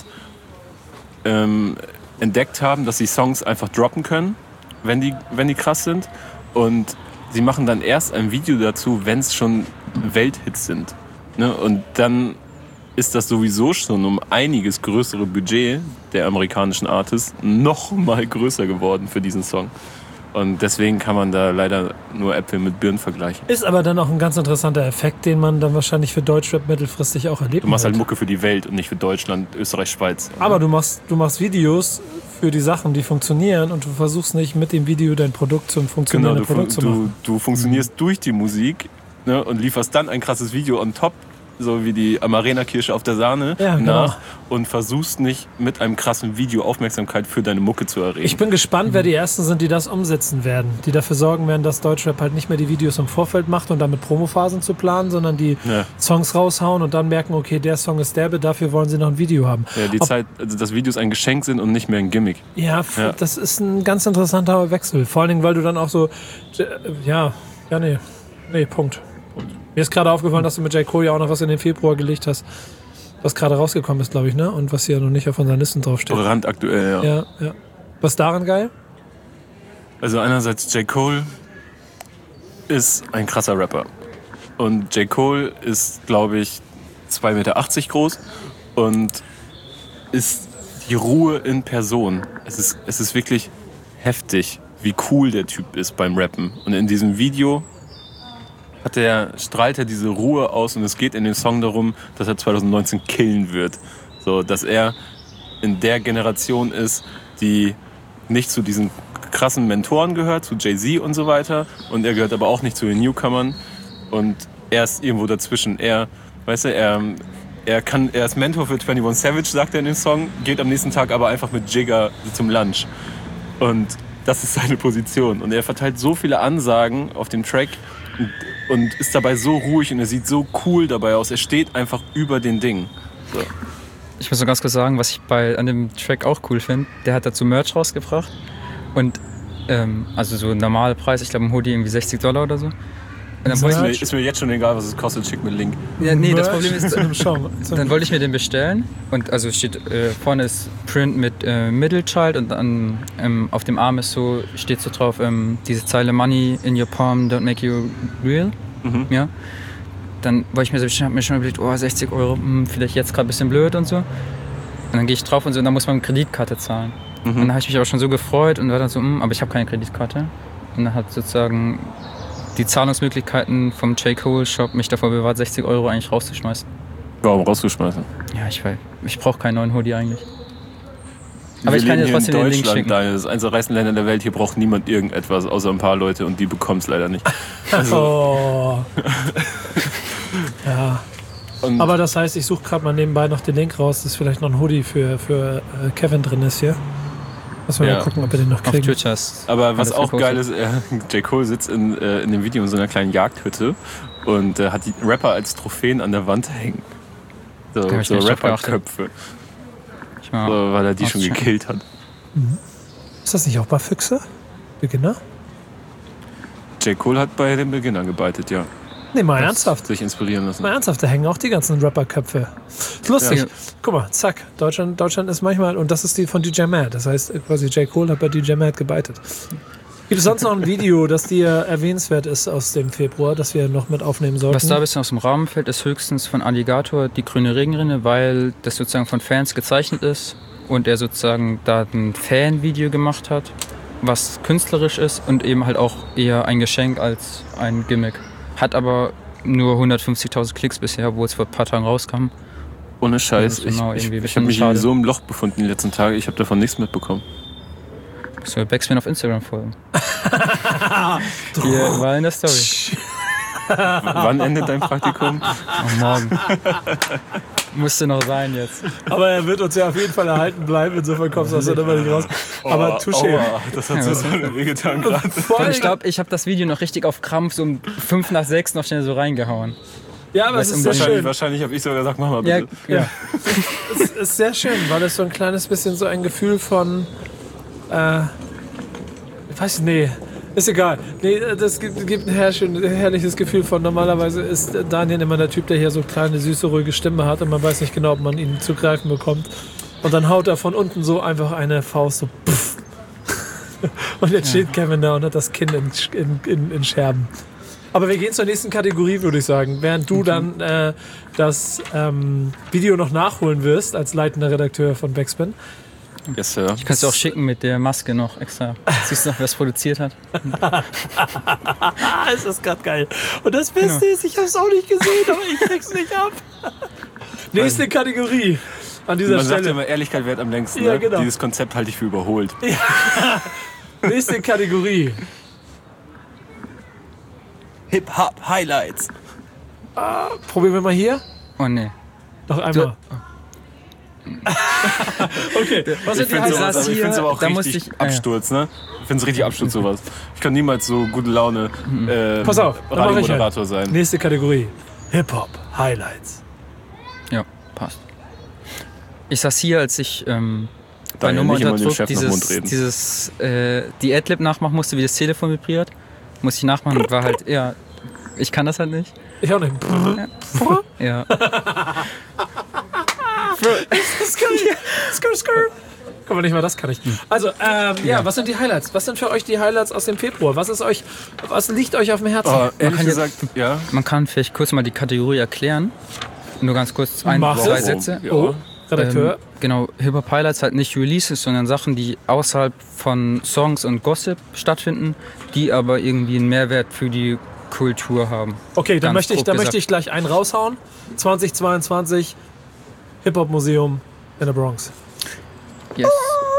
ähm, entdeckt haben, dass sie Songs einfach droppen können, wenn die, wenn die krass sind. Und sie machen dann erst ein Video dazu, wenn es schon Welthits sind. Ne? Und dann ist das sowieso schon um einiges größere Budget der amerikanischen Artists noch mal größer geworden für diesen Song. Und deswegen kann man da leider nur Äpfel mit Birnen vergleichen. Ist aber dann auch ein ganz interessanter Effekt, den man dann wahrscheinlich für Deutschrap mittelfristig auch erlebt. Du machst halt Mucke für die Welt und nicht für Deutschland, Österreich, Schweiz. Aber du machst, du machst Videos für die Sachen, die funktionieren und du versuchst nicht mit dem Video dein Produkt zum funktionierenden genau, du, Produkt zu machen. Du, du funktionierst mhm. durch die Musik, ne, und lieferst dann ein krasses Video on top, so wie die Amarena-Kirsche auf der Sahne, ja, genau. nach und versuchst nicht mit einem krassen Video Aufmerksamkeit für deine Mucke zu erregen. Ich bin gespannt, mhm. wer die Ersten sind, die das umsetzen werden. Die dafür sorgen werden, dass Deutschrap halt nicht mehr die Videos im Vorfeld macht und damit Promophasen zu planen, sondern die ja. Songs raushauen und dann merken, okay, der Song ist der, dafür wollen sie noch ein Video haben. Ja, die Ob, Zeit, also dass Videos ein Geschenk sind und nicht mehr ein Gimmick. Ja, ja, das ist ein ganz interessanter Wechsel. Vor allen Dingen, weil du dann auch so, ja, ja, nee, nee, Punkt. Mir ist gerade aufgefallen, dass du mit J. Cole ja auch noch was in den Februar gelegt hast, was gerade rausgekommen ist, glaube ich, ne? Und was hier noch nicht auf unseren Listen draufsteht. Brandaktuell, ja. ja, ja. Was ist daran geil? Also einerseits J. Cole ist ein krasser Rapper. Und J. Cole ist, glaube ich, zwei Meter achtzig groß und ist die Ruhe in Person. Es ist, es ist wirklich heftig, wie cool der Typ ist beim Rappen. Und in diesem Video hat er, strahlt er diese Ruhe aus und es geht in dem Song darum, dass er zwanzig neunzehn killen wird. So, dass er in der Generation ist, die nicht zu diesen krassen Mentoren gehört, zu Jay-Z und so weiter. Und er gehört aber auch nicht zu den Newcomern. Und er ist irgendwo dazwischen. Er, weißt du, er, er, kann, er ist Mentor für einundzwanzig Savage, sagt er in dem Song, geht am nächsten Tag aber einfach mit Jigga zum Lunch. Und das ist seine Position. Und er verteilt so viele Ansagen auf dem Track und, und ist dabei so ruhig und er sieht so cool dabei aus. Er steht einfach über den Dingen. So. Ich muss noch ganz kurz sagen, was ich bei, an dem Track auch cool finde. Der hat dazu Merch rausgebracht und Ähm, also so ein normaler Preis, ich glaube ein Hoodie irgendwie sechzig Dollar oder so. Und dann wollte Ist mir, ich, ist mir jetzt schon egal, was es kostet, schick mir einen Link. ja, nee, das Merch Problem ist, zu einem Schaum. dann wollte ich mir den bestellen und also steht äh, vorne ist Print mit äh, Middle Child und dann ähm, auf dem Arm ist so, steht so drauf ähm, diese Zeile Money in your palm don't make you real. Mhm. Ja. Dann wollte ich mir so bestellen, hab mir schon überlegt, oh sechzig Euro, hm, vielleicht jetzt gerade ein bisschen blöd und so. Und dann gehe ich drauf und so, und dann muss man mit Kreditkarte zahlen. Mhm. Und dann habe ich mich aber schon so gefreut und war dann so, hm, aber ich habe keine Kreditkarte. Und dann hat sozusagen die Zahlungsmöglichkeiten vom J. Cole Shop mich davor bewahrt, sechzig Euro eigentlich rauszuschmeißen. Warum rausgeschmeißen? Ja, ich weiß, ich brauche keinen neuen Hoodie eigentlich. Aber Wir ich kann leben dir hier trotzdem in den Link Deutschland, schicken. Daniel, das ist eines der reichsten Länder der Welt. Hier braucht niemand irgendetwas, außer ein paar Leute und die bekommen es leider nicht. Also, Oh. Ja. und Aber das heißt, ich suche gerade mal nebenbei noch den Link raus, dass vielleicht noch ein Hoodie für, für äh, Kevin drin ist hier. Müssen wir Ja. mal gucken, ob wir den noch Auf kriegen. Twitter ist aber was alles auch gepostet. geil ist, äh, J. Cole sitzt in, äh, in dem Video in so einer kleinen Jagdhütte und äh, hat die Rapper als Trophäen an der Wand hängen. So, Da hab ich so nicht drauf geachtet. Rapperköpfe, Ich mal, so, weil er die schon ausschauen. gekillt hat. Ist das nicht auch bei Füchse? Beginner? J. Cole hat bei den Beginnern gebeitet, ja. Nee, mal ernsthaft. Sich inspirieren lassen. Mal ernsthaft, da hängen auch die ganzen Rapperköpfe. Ist lustig. Ja. Guck mal, zack. Deutschland, Deutschland ist manchmal, und das ist die von D J Mad. Das heißt, quasi J. Cole hat bei D J Mad gebeitet. Gibt es sonst noch ein Video, das dir erwähnenswert ist aus dem Februar, das wir noch mit aufnehmen sollten? Was da ein bisschen aus dem Rahmen fällt, ist höchstens von Alligator die grüne Regenrinne, weil das sozusagen von Fans gezeichnet ist und er sozusagen da ein Fanvideo gemacht hat, was künstlerisch ist und eben halt auch eher ein Geschenk als ein Gimmick. Hat aber nur hundertfünfzigtausend Klicks bisher, obwohl es vor ein paar Tagen rauskam. Ohne Scheiß. Das ist Ich, genau ich, irgendwie ein ich bisschen habe mich schade. in so einem Loch befunden die letzten Tage. Ich habe davon nichts mitbekommen. So, Backspin auf Instagram folgen. Hier war in der Story. W- Wann endet dein Praktikum? Oh, morgen. Musste noch sein jetzt. Aber er wird uns ja auf jeden Fall erhalten bleiben, insofern kommst du aus der Nummer nicht raus. Aber touché. Aua, das hat so so wehgetan gerade. Vor Und allem- ich glaube, ich habe das Video noch richtig auf Krampf so um fünf nach sechs noch schnell so reingehauen. ja, aber es was ist im sehr Wahrscheinlich, schön. wahrscheinlich habe ich sogar gesagt, mach mal Ja, bitte. ja. Es ist sehr schön, weil es so ein kleines bisschen so ein Gefühl von, äh, ich weiß nicht, nee, ist egal. Nee, das gibt, gibt ein herrschen, herrliches Gefühl von, normalerweise ist Daniel immer der Typ, der hier so kleine, süße, ruhige Stimme hat und man weiß nicht genau, ob man ihn zu greifen bekommt. Und dann haut er von unten so einfach eine Faust so pff. Und jetzt steht Kevin da und hat das Kinn in, in, in, in Scherben. Aber wir gehen zur nächsten Kategorie, würde ich sagen. Während du dann äh, das ähm, Video noch nachholen wirst, als leitender Redakteur von Backspin. Yes, Sir. Ich kann es dir auch schicken mit der Maske noch extra. Siehst du noch, wer es produziert hat? Ah, ist das gerade geil. Und das Beste ist, ich habe es auch nicht gesehen, aber ich krieg's nicht ab. Nächste Kategorie an dieser Man sagt ja Stelle. immer, Ehrlichkeit währt am längsten. Ja, Ne? genau. Dieses Konzept halte ich für überholt. Nächste Kategorie. Hip-Hop-Highlights. Probieren wir mal hier. Oh nee. Noch einmal. Okay, was Ich sind die finde Highlights? sowas, aber, ich find's aber auch Da musste richtig ich- ah, ja. Absturz, ne? Ich finde es richtig Absturz, sowas. Ich kann niemals so gute Laune äh, Pass auf, dann mach ich Radiomoderator sein. Nächste Kategorie. Hip-Hop Highlights. Ja, passt. Ich saß hier, als ich ähm, bei Daniel, Nummer nicht immer unter dem Druck Chef nach dem Mund dieses, reden. dieses äh, die Adlib nachmachen musste, wie das Telefon vibriert. Musste ich nachmachen und war halt, ja, ich kann das halt nicht. Ich auch nicht. Ja. Skrr, skrr. Guck mal, nicht mal das kann ich. Also, ähm, ja, was sind die Highlights? Was sind für euch die Highlights aus dem Februar? Was ist euch, was liegt euch auf dem Herzen? Oh, ehrlich kann gesagt, ja. Man kann vielleicht kurz mal die Kategorie erklären. Nur ganz kurz ein, Mach zwei es. Sätze. Ja. Oh, Redakteur. Ähm, genau, Hip-Hop-Highlights halt nicht Releases, sondern Sachen, die außerhalb von Songs und Gossip stattfinden, die aber irgendwie einen Mehrwert für die Kultur haben. Okay, dann Ganz möchte ich, grob dann gesagt. möchte ich gleich einen raushauen. zweitausendzweiundzwanzig Hip-Hop-Museum in der Bronx. Yes.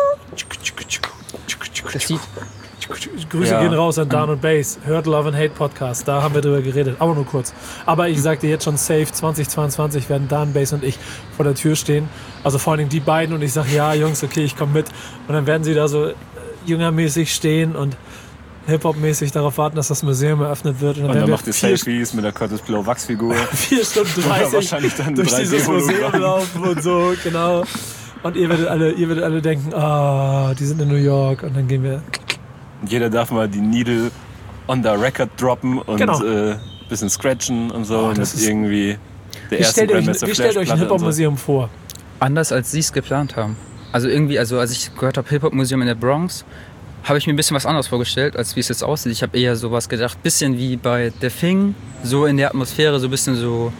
Das sieht, Grüße Ja. gehen raus an Dan und Bass. Hört Love and Hate Podcast. Da haben wir drüber geredet. Aber nur kurz. Aber ich sagte jetzt schon safe, zweitausendzweiundzwanzig werden Dan, Bass und ich vor der Tür stehen. Also vor allen Dingen die beiden. Und ich sage, ja Jungs, okay, ich komme mit. Und dann werden sie da so äh, jüngermäßig stehen und Hip-Hop-mäßig darauf warten, dass das Museum eröffnet wird. Und dann Und werden dann wir macht ihr vier, Selfies mit der Curtis Blow Wachsfigur. vier Stunden dreißig wahrscheinlich dann durch drei dieses Museum D-Hologramm. laufen und so, genau. Und ihr werdet alle, ihr werdet alle denken, ah, die sind in New York. Und dann gehen wir Jeder darf mal die Needle on the record droppen und Genau. äh, bisschen scratchen und so. Oh, und das mit ist- irgendwie der Wie ersten stellt, euch, Grandmaster wie stellt euch ein Flash-Platte und so. Hip-Hop-Museum vor? Anders als sie es geplant haben. Also irgendwie, also als ich gehört habe, Hip-Hop-Museum in der Bronx, habe ich mir ein bisschen was anderes vorgestellt, als wie es jetzt aussieht. Ich habe eher sowas gedacht, bisschen wie bei The Thing, so in der Atmosphäre, so ein bisschen so,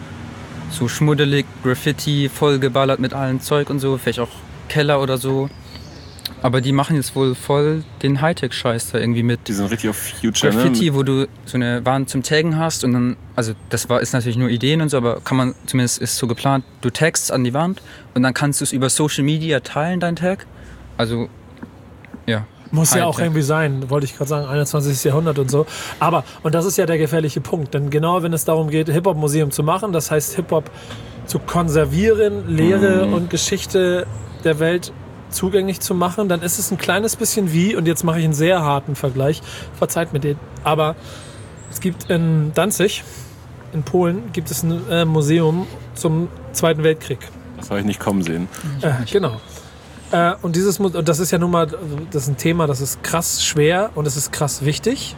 so schmuddelig, Graffiti, vollgeballert mit allem Zeug und so, vielleicht auch Keller oder so. Aber die machen jetzt wohl voll den Hightech-Scheiß da irgendwie mit. Die sind richtig auf Future, Graffiti, ne? wo du so eine Wand zum Taggen hast und dann, also das war, ist natürlich nur Ideen und so, aber kann man, zumindest ist so geplant, du tagst an die Wand und dann kannst du es über Social Media teilen, dein Tag. Also, ja. Muss ja auch Hightech. irgendwie sein, wollte ich gerade sagen, einundzwanzigstes Jahrhundert und so. Aber, und das ist ja der gefährliche Punkt, denn genau wenn es darum geht, Hip-Hop-Museum zu machen, das heißt Hip-Hop zu konservieren, Lehre Mhm. und Geschichte der Welt zugänglich zu machen, dann ist es ein kleines bisschen wie, und jetzt mache ich einen sehr harten Vergleich, verzeiht mir den, aber es gibt in Danzig, in Polen, gibt es ein äh, Museum zum Zweiten Weltkrieg. Das habe ich nicht kommen sehen. Äh, genau. Äh, und dieses Mu- und das ist ja nun mal, das ist ein Thema, das ist krass schwer und es ist krass wichtig.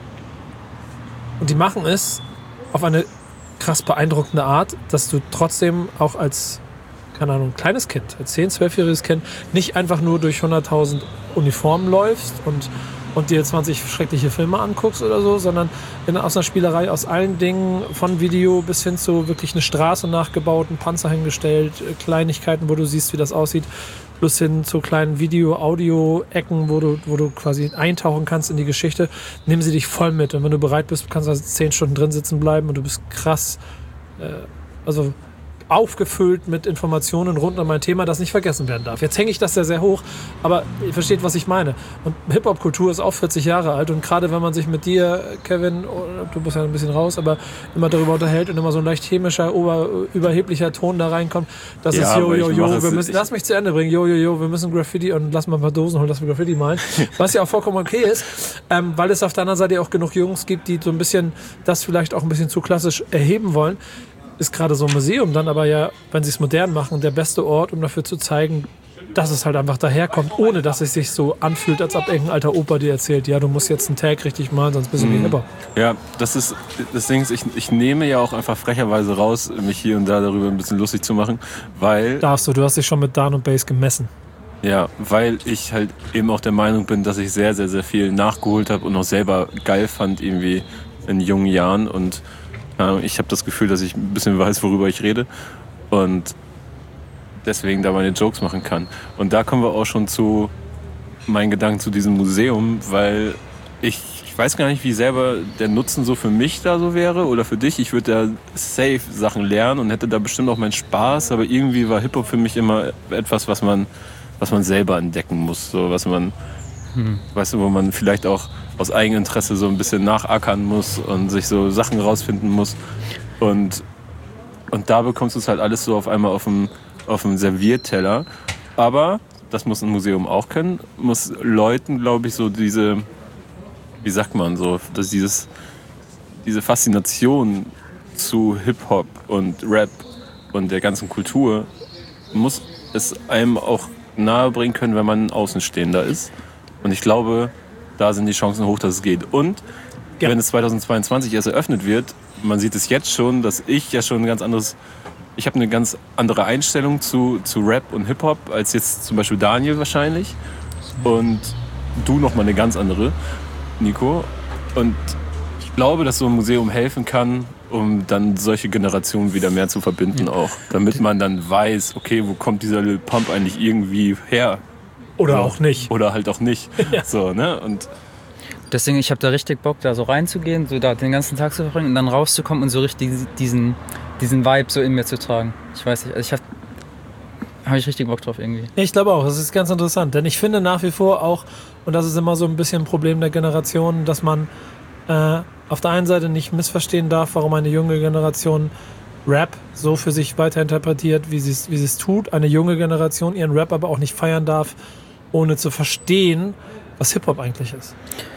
Und die machen es auf eine krass beeindruckende Art, dass du trotzdem auch als, keine Ahnung, kleines Kind, als zehn-, zwölfjähriges Kind, nicht einfach nur durch hunderttausend Uniformen läufst und, und dir zwanzig schreckliche Filme anguckst oder so, sondern in, aus einer Spielerei aus allen Dingen, von Video bis hin zu wirklich eine Straße nachgebaut, einen Panzer hingestellt, äh, Kleinigkeiten, wo du siehst, wie das aussieht, plus hin zu kleinen Video-Audio-Ecken, wo du, wo du quasi eintauchen kannst in die Geschichte, nehmen sie dich voll mit. Und wenn du bereit bist, kannst du also zehn Stunden drin sitzen bleiben und du bist krass, äh, also aufgefüllt mit Informationen rund um ein Thema, das nicht vergessen werden darf. Jetzt hänge ich das sehr, sehr hoch, aber ihr versteht, was ich meine. Und Hip-Hop-Kultur ist auch vierzig Jahre alt und gerade wenn man sich mit dir, Kevin, du bist ja ein bisschen raus, aber immer darüber unterhält und immer so ein leicht chemischer, ober, überheblicher Ton da reinkommt, das Ja, ist jo, aber jo, ich jo, mach es- wir müssen, ich- lass mich zu Ende bringen, jo, jo, jo, wir müssen Graffiti und lass mal ein paar Dosen holen, lass mal Graffiti malen, was ja auch vollkommen okay ist, ähm, weil es auf der anderen Seite auch genug Jungs gibt, die so ein bisschen das vielleicht auch ein bisschen zu klassisch erheben wollen. Ist gerade so ein Museum dann aber ja, wenn sie es modern machen, der beste Ort, um dafür zu zeigen, dass es halt einfach daherkommt, ohne dass es sich so anfühlt, als ob irgendein alter Opa dir erzählt, ja, du musst jetzt einen Tag richtig malen, sonst bist du wie Hip-Hop. Ja, das ist das Ding ist, ich, ich nehme ja auch einfach frecherweise raus, mich hier und da darüber ein bisschen lustig zu machen, weil Darfst du, du hast dich schon mit Dan und Bass gemessen. ja, weil ich halt eben auch der Meinung bin, dass ich sehr, sehr, sehr viel nachgeholt habe und auch selber geil fand irgendwie in jungen Jahren und ja, ich habe das Gefühl, dass ich ein bisschen weiß, worüber ich rede und deswegen da meine Jokes machen kann. Und da kommen wir auch schon zu meinen Gedanken zu diesem Museum, weil ich, ich weiß gar nicht, wie selber der Nutzen so für mich da so wäre oder für dich. Ich würde da safe Sachen lernen und hätte da bestimmt auch meinen Spaß, aber irgendwie war Hip-Hop für mich immer etwas, was man, was man selber entdecken muss, so was man, hm. weißt du, wo man vielleicht auch aus Eigeninteresse so ein bisschen nachackern muss und sich so Sachen rausfinden muss. Und, und da bekommst du es halt alles so auf einmal auf dem, auf dem Servierteller. Aber, das muss ein Museum auch können, muss Leuten, glaube ich, so diese, wie sagt man so, dass dieses, diese Faszination zu Hip-Hop und Rap und der ganzen Kultur, muss es einem auch nahebringen können, wenn man ein Außenstehender ist. Und ich glaube, da sind die Chancen hoch, dass es geht. Und ja. wenn es zweitausendzweiundzwanzig erst eröffnet wird, man sieht es jetzt schon, dass ich ja schon ein ganz anderes, ich habe eine ganz andere Einstellung zu, zu Rap und Hip-Hop als jetzt zum Beispiel Daniel wahrscheinlich. Und du nochmal eine ganz andere, Nico. Und ich glaube, dass so ein Museum helfen kann, um dann solche Generationen wieder mehr zu verbinden auch. Damit man dann weiß, okay, wo kommt dieser Lil Pump eigentlich irgendwie her? Oder so. auch nicht. Oder halt auch nicht. Ja. So, ne? Und deswegen, ich habe da richtig Bock, da so reinzugehen, so da den ganzen Tag zu verbringen und dann rauszukommen und so richtig diesen, diesen Vibe so in mir zu tragen. Ich weiß nicht, also ich habe hab ich richtig Bock drauf irgendwie. Ich glaube auch, das ist ganz interessant, denn ich finde nach wie vor auch, und das ist immer so ein bisschen ein Problem der Generation, dass man äh, auf der einen Seite nicht missverstehen darf, warum eine junge Generation Rap so für sich weiterinterpretiert, wie sie es wie sie es tut. Eine junge Generation ihren Rap aber auch nicht feiern darf, ohne zu verstehen, was Hip-Hop eigentlich ist.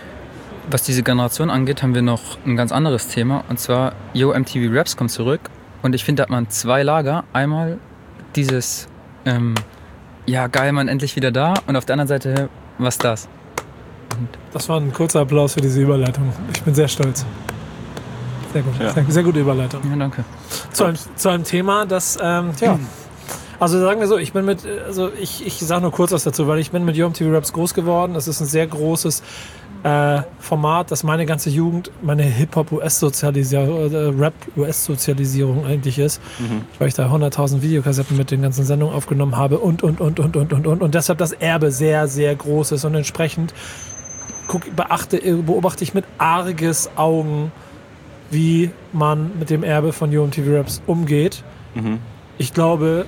Was diese Generation angeht, haben wir noch ein ganz anderes Thema. Und zwar, Yo, M T V Raps kommt zurück. Und ich finde, da hat man zwei Lager. Einmal dieses, ähm, ja geil, man endlich wieder da. Und auf der anderen Seite, was ist das? Und Das war ein kurzer Applaus für diese Überleitung. Ich bin sehr stolz. Sehr gut. Ja. Sehr, sehr gute Überleitung. ja, danke. Zu einem, zu einem Thema, das, ähm, ja. Also sagen wir so, ich bin mit, also ich, ich sage nur kurz was dazu, weil ich bin mit Yo M T V Raps groß geworden. Das ist ein sehr großes äh, Format, das meine ganze Jugend, meine Hip-Hop-U S-Sozialisierung, äh, Rap-U S-Sozialisierung eigentlich ist. Mhm. Weil ich da hunderttausend Videokassetten mit den ganzen Sendungen aufgenommen habe und, und, und, und, und, und, und. Und deshalb das Erbe sehr, sehr groß ist. Und entsprechend guck, beachte, beobachte ich mit arges Augen, wie man mit dem Erbe von Yo M T V Raps umgeht. Mhm. Ich glaube,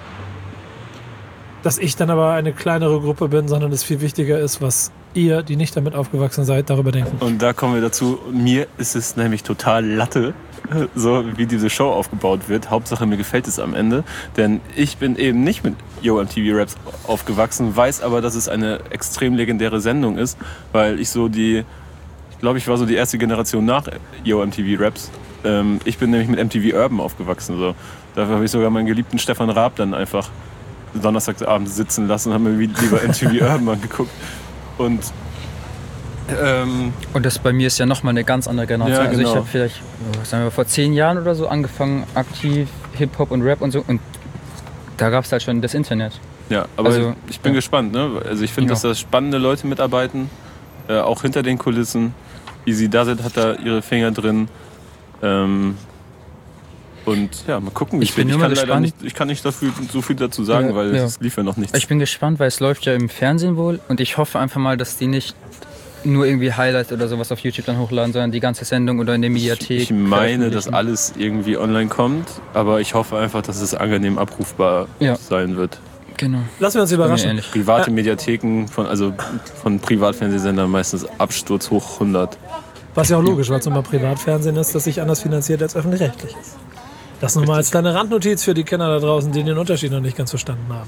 dass ich dann aber eine kleinere Gruppe bin, sondern es viel wichtiger ist, was ihr, die nicht damit aufgewachsen seid, darüber denken. Und da kommen wir dazu. Mir ist es nämlich total Latte, so wie diese Show aufgebaut wird. Hauptsache mir gefällt es am Ende. Denn ich bin eben nicht mit Yo M T V Raps aufgewachsen, weiß aber, dass es eine extrem legendäre Sendung ist, weil ich so die, ich glaube, ich war so die erste Generation nach Yo M T V Raps. Ähm, ich bin nämlich mit M T V Urban aufgewachsen. So. Dafür habe ich sogar meinen geliebten Stefan Raab dann einfach donnerstagsabends sitzen lassen und haben mir lieber M T V Urban angeguckt. Und, ähm, Und das bei mir ist ja nochmal eine ganz andere Generation. Ja, Also ich genau. habe vielleicht, was sagen wir, vor zehn Jahren oder so angefangen, aktiv Hip-Hop und Rap und so. Und da gab es halt schon das Internet. ja, aber Also, ich bin ja. gespannt. Ne? Also ich finde, Ja. dass da spannende Leute mitarbeiten, äh, auch hinter den Kulissen. Easy Does It hat da ihre Finger drin. Ähm, und ja, mal gucken, wie Ich es bin wird. nur mal kann leider gespannt. nicht, ich kann nicht dafür, so viel dazu sagen, Ja, weil ja. es lief ja noch nichts. Ich bin gespannt, weil es läuft ja im Fernsehen wohl. Und ich hoffe einfach mal, dass die nicht nur irgendwie Highlights oder sowas auf YouTube dann hochladen, sondern die ganze Sendung oder in der Mediathek. Ich meine, dass veröffentlichen. alles irgendwie online kommt, aber ich hoffe einfach, dass es angenehm abrufbar Ja. sein wird. Genau. Lassen wir uns Bei mir überraschen. ähnlich. Private Mediatheken von, also von Privatfernsehsendern meistens Absturz hoch hundert. Was ja auch logisch, weil es nun mal Privatfernsehen ist, das sich anders finanziert als öffentlich-rechtliches. Das nur mal als kleine Randnotiz für die Kinder da draußen, die den Unterschied noch nicht ganz verstanden haben.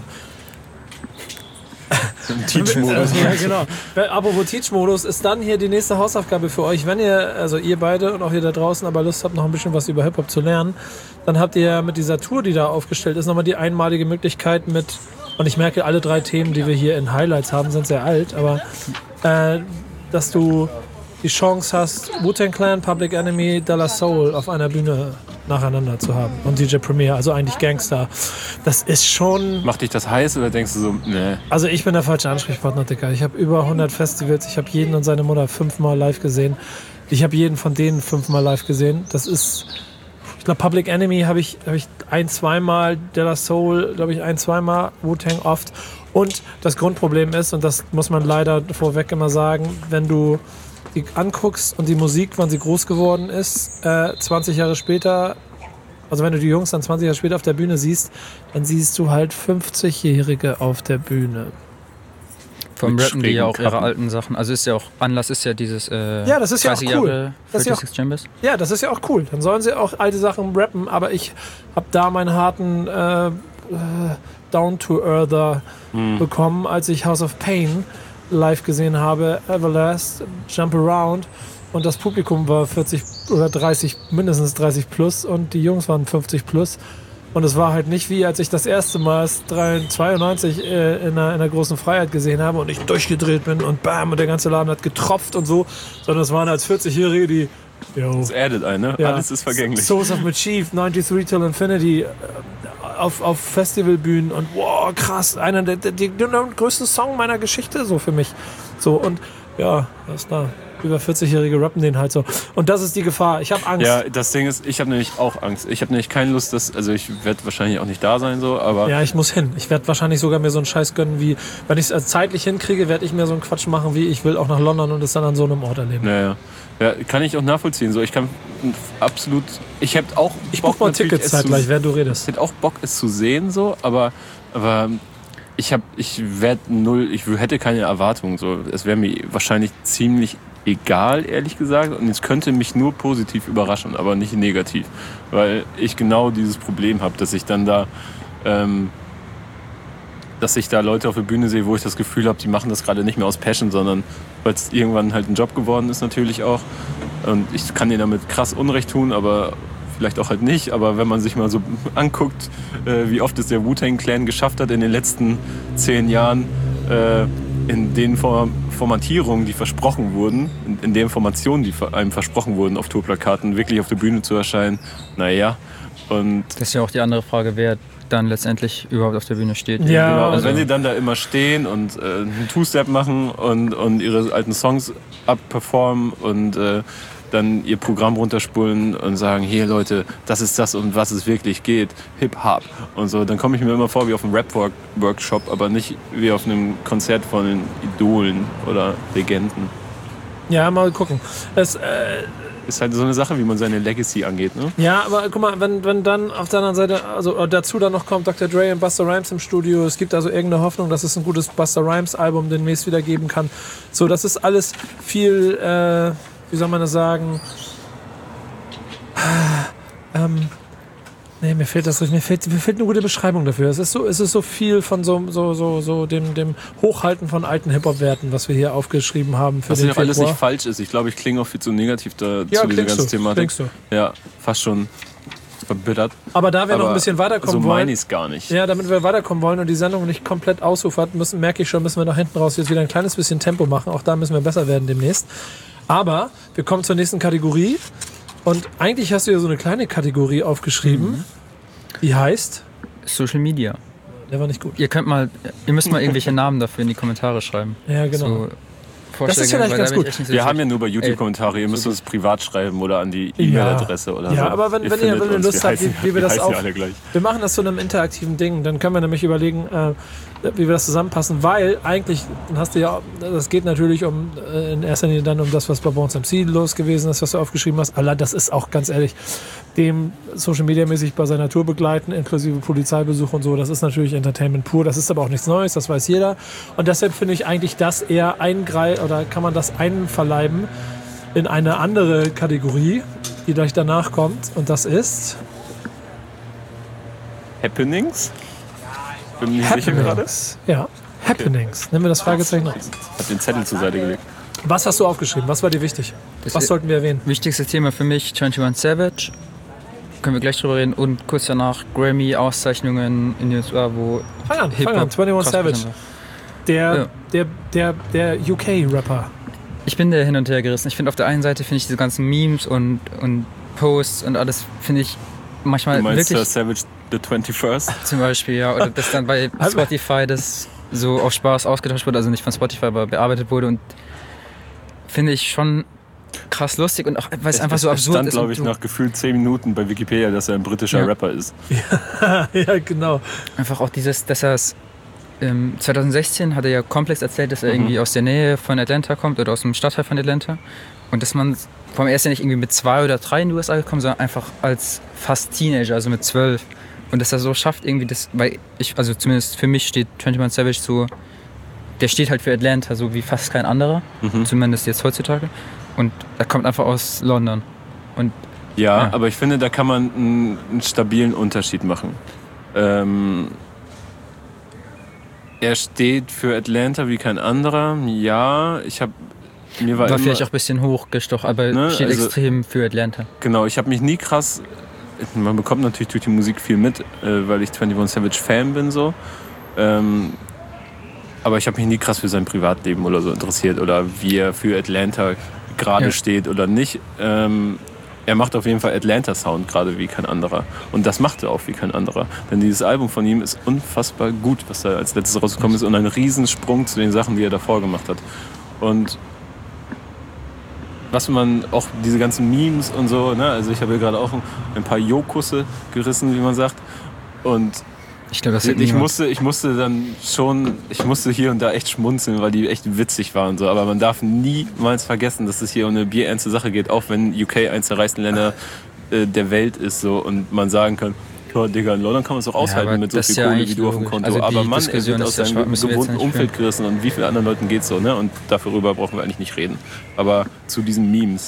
Teach-Modus. Ja, genau. Apropos Teach-Modus, ist dann hier die nächste Hausaufgabe für euch. Wenn ihr, also ihr beide und auch ihr da draußen, aber Lust habt, noch ein bisschen was über Hip-Hop zu lernen, dann habt ihr mit dieser Tour, die da aufgestellt ist, nochmal die einmalige Möglichkeit mit, und ich merke, alle drei Themen, die wir hier in Highlights haben, sind sehr alt, aber äh, dass du die Chance hast, Wu-Tang Clan, Public Enemy, De La Soul auf einer Bühne nacheinander zu haben. Und D J Premier, also eigentlich Gangster. Das ist schon... Macht dich das heiß oder denkst du so, nee? Also ich bin der falsche Ansprechpartner, Dicker. Ich habe über hundert Festivals, ich habe jeden und seine Mutter fünfmal live gesehen. Ich habe jeden von denen fünfmal live gesehen. Das ist... Ich glaube, Public Enemy habe ich, hab ich ein-, zweimal, De La Soul, glaube ich, ein-, zweimal, Wu-Tang oft. Und das Grundproblem ist, und das muss man leider vorweg immer sagen, wenn du die anguckst und die Musik, wann sie groß geworden ist, äh, zwanzig Jahre später, also wenn du die Jungs dann zwanzig Jahre später auf der Bühne siehst, dann siehst du halt fünfzigjährige auf der Bühne. Vom Mit Rappen die ja schrägen auch ihre Kappen. alten Sachen. Also ist ja auch, Anlass ist ja dieses äh, Ja, das ist ja auch dreißig cool. Jahre Das ist ja auch- vierundsechzig Chambers. Ja, das ist ja auch cool. Dann sollen sie auch alte Sachen rappen, aber ich habe da meinen harten äh, äh, Down-to-Earther bekommen, als ich House of Pain live gesehen habe, Everlast, Jump Around, und das Publikum war vierzig oder dreißig, mindestens dreißig plus, und die Jungs waren fünfzig plus. Und es war halt nicht wie, als ich das erste Mal zweiundneunzig äh, in, einer, in einer großen Freiheit gesehen habe und ich durchgedreht bin und bam, und der ganze Laden hat getropft und so, sondern es waren als vierzig-Jährige, die yo, Das addet ein, ne? ja, Alles ist vergänglich. Souls of Mischief, neununddreißig Till Infinity, äh, auf, auf Festivalbühnen und wow, krass, einer der, der, der, der größte Song meiner Geschichte so für mich. So, und ja, was ist da? Über vierzig-Jährige rappen den halt so. Und das ist die Gefahr. Ich habe Angst. Ja, das Ding ist, ich habe nämlich auch Angst. Ich habe nämlich keine Lust, dass, also ich werde wahrscheinlich auch nicht da sein, so, aber Ja, ich muss hin. Ich werde wahrscheinlich sogar mir so einen Scheiß gönnen, wie, wenn ich es zeitlich hinkriege, werde ich mir so einen Quatsch machen, wie ich will auch nach London und es dann an so einem Ort erleben. naja. Ja, kann ich auch nachvollziehen. So, ich kann absolut, ich hätte auch Ich Bock, buche mal natürlich, Tickets es zu- zeitgleich, während du Ich redest. hätte auch Bock, es zu sehen, so, aber, aber ich habe, ich werde null, ich hätte keine Erwartungen, so. Es wäre mir wahrscheinlich ziemlich egal, ehrlich gesagt, und es könnte mich nur positiv überraschen, aber nicht negativ, weil ich genau dieses Problem habe, dass ich dann da, ähm, dass ich da Leute auf der Bühne sehe, wo ich das Gefühl habe, die machen das gerade nicht mehr aus Passion, sondern weil es irgendwann halt ein Job geworden ist natürlich auch. Und ich kann denen damit krass Unrecht tun, aber vielleicht auch halt nicht. Aber wenn man sich mal so anguckt, äh, wie oft es der Wu-Tang Clan geschafft hat in den letzten zehn Jahren, äh, in den Form- Formatierungen, die versprochen wurden, in, in den Formationen, die einem versprochen wurden auf Tourplakaten, wirklich auf der Bühne zu erscheinen, naja. Und das ist ja auch die andere Frage, wer dann letztendlich überhaupt auf der Bühne steht. Ja, genau, und also wenn sie dann da immer stehen und äh, einen Two-Step machen und, und ihre alten Songs abperformen und äh, dann ihr Programm runterspulen und sagen, hier Leute, das ist das, um was es wirklich geht, Hip-Hop und so, dann komme ich mir immer vor wie auf einem Rap-Workshop, aber nicht wie auf einem Konzert von den Idolen oder Legenden. Ja, mal gucken. Es, äh, Ist halt so eine Sache, wie man seine Legacy angeht, ne? ja, aber guck mal, wenn, wenn dann auf der anderen Seite, also dazu dann noch kommt Doktor Dre und Busta Rhymes im Studio, es gibt also irgendeine Hoffnung, dass es ein gutes Busta Rhymes Album demnächst wieder geben kann. So, das ist alles viel, äh, wie soll man das sagen? Ähm, nee, mir fehlt das mir fehlt, mir fehlt eine gute Beschreibung dafür. Es ist so, es ist so viel von so, so, so, so dem, dem Hochhalten von alten Hip-Hop-Werten, was wir hier aufgeschrieben haben für Was den ja auch alles Februar. nicht falsch ist. Ich glaube, ich klinge auch viel zu negativ da, Ja, zu dieser klingst ganzen du, Thematik. klingst du. Ja, fast schon verbittert. Aber da wir Aber noch ein bisschen weiterkommen so wollen, meine ich es gar nicht. ja, damit wir weiterkommen wollen und die Sendung nicht komplett ausufert, müssen, merke ich schon, müssen wir nach hinten raus jetzt wieder ein kleines bisschen Tempo machen. Auch da müssen wir besser werden demnächst. Aber wir kommen zur nächsten Kategorie. Und eigentlich hast du ja so eine kleine Kategorie aufgeschrieben, Mhm. die heißt, Social Media. der war nicht gut. Ihr könnt mal, ihr müsst mal irgendwelche Namen dafür in die Kommentare schreiben. Ja, genau. So Vorschläge, ist vielleicht weil ganz da bin gut. ich echt nicht so Wir sicher. haben ja nur bei YouTube-Kommentare. Ihr müsst uns privat schreiben oder an die E-Mail-Adresse oder so. Ja, aber wenn, wenn ihr, findet wenn ihr uns. Lust habt, wie, heißen- wie wir das heißen auch. ja alle gleich. Wir machen das zu einem interaktiven Ding. Dann können wir nämlich überlegen, äh, wie wir das zusammenpassen. Weil eigentlich, dann hast du ja, das geht natürlich um äh, in erster Linie dann um das, was bei Bones M C los gewesen ist, was du aufgeschrieben hast. Allah, das ist auch ganz ehrlich, dem Social Media mäßig bei seiner Tour begleiten, inklusive Polizeibesuch und so. Das ist natürlich Entertainment pur. Das ist aber auch nichts Neues, das weiß jeder. Und deshalb finde ich eigentlich das eher eingreifen oder kann man das einverleiben in eine andere Kategorie, die gleich danach kommt. Und das ist Happenings? Bin mir nicht sicher gerade. Happenings. Ja, Happenings. Nehmen wir das Fragezeichen raus. Ich habe den Zettel zur Seite gelegt. Was hast du aufgeschrieben? Was war dir wichtig? Das Was ist- sollten wir erwähnen? Wichtigstes Thema für mich, einundzwanzig Savage. Können wir gleich drüber reden. Und kurz danach Grammy-Auszeichnungen in den U S A, wo Fang an, Hip-Hop fang an. einundzwanzig krass Savage. präsent war. Der, Ja. der, der, der U K-Rapper. Ich bin da hin und her gerissen. Ich finde auf der einen Seite finde ich diese ganzen Memes und, und Posts und alles finde ich manchmal Du meinst wirklich uh, Savage the twenty-first? zum Beispiel, ja, oder dass dann bei Also- Spotify das so auf Spaß ausgetauscht wurde, also nicht von Spotify, aber bearbeitet wurde und finde ich schon krass lustig und auch, weil es einfach so Es absurd stand, ist. glaube und ich, so nach gefühlt zehn Minuten bei Wikipedia, dass er ein britischer Ja. Rapper ist. Ja, genau. Einfach auch dieses, dass er es ähm, zwanzig sechzehn hat er ja komplex erzählt, dass er Mhm. irgendwie aus der Nähe von Atlanta kommt oder aus dem Stadtteil von Atlanta und dass man, vor allem er ist ja nicht irgendwie mit zwei oder drei in die U S A gekommen, sondern einfach als fast Teenager, also mit zwölf und dass er so schafft irgendwie das, weil ich, also zumindest für mich steht einundzwanzig Savage so, der steht halt für Atlanta, so wie fast kein anderer, Mhm. zumindest jetzt heutzutage und er kommt einfach aus London und Ja, Ja. aber ich finde, da kann man einen, einen stabilen Unterschied machen. Ähm, er steht für Atlanta wie kein anderer. Ja, ich habe mir war, war immer, vielleicht auch ein bisschen hochgestochen, aber Ne, steht also- extrem für Atlanta. genau, ich habe mich nie krass. Man bekommt natürlich durch die Musik viel mit, äh, weil ich einundzwanzig Savage Fan bin so. Ähm, aber ich habe mich nie krass für sein Privatleben oder so interessiert oder wie er für Atlanta gerade Ja. steht oder nicht. Ähm, er macht auf jeden Fall Atlanta-Sound gerade wie kein anderer. Und das macht er auch wie kein anderer. Denn dieses Album von ihm ist unfassbar gut, was da als letztes rausgekommen ist und ein Riesensprung zu den Sachen, die er davor gemacht hat. Und was man auch diese ganzen Memes und so, ne? Also ich habe hier gerade auch ein, ein paar Jo-Kusse gerissen, wie man sagt. Und Ich glaube, das wird ich niemand. musste, ich musste dann schon, ich musste hier und da echt schmunzeln, weil die echt witzig waren. So. Aber man darf niemals vergessen, dass es hier um eine bierernste Sache geht, auch wenn U K eins der reichsten Länder äh, der Welt ist so und man sagen kann, ja, Digga, in London kann man es auch aushalten aber mit so das viel ist ja Kohle wie eigentlich du auf dem logisch. Konto. Also die aber Mann, er Diskussion wird ist aus ja seinem schwach, müssen wir jetzt gewohnten nicht Umfeld führen. gerissen und wie vielen anderen Leuten geht's so, ne? Und darüber brauchen wir eigentlich nicht reden. Aber zu diesen Memes.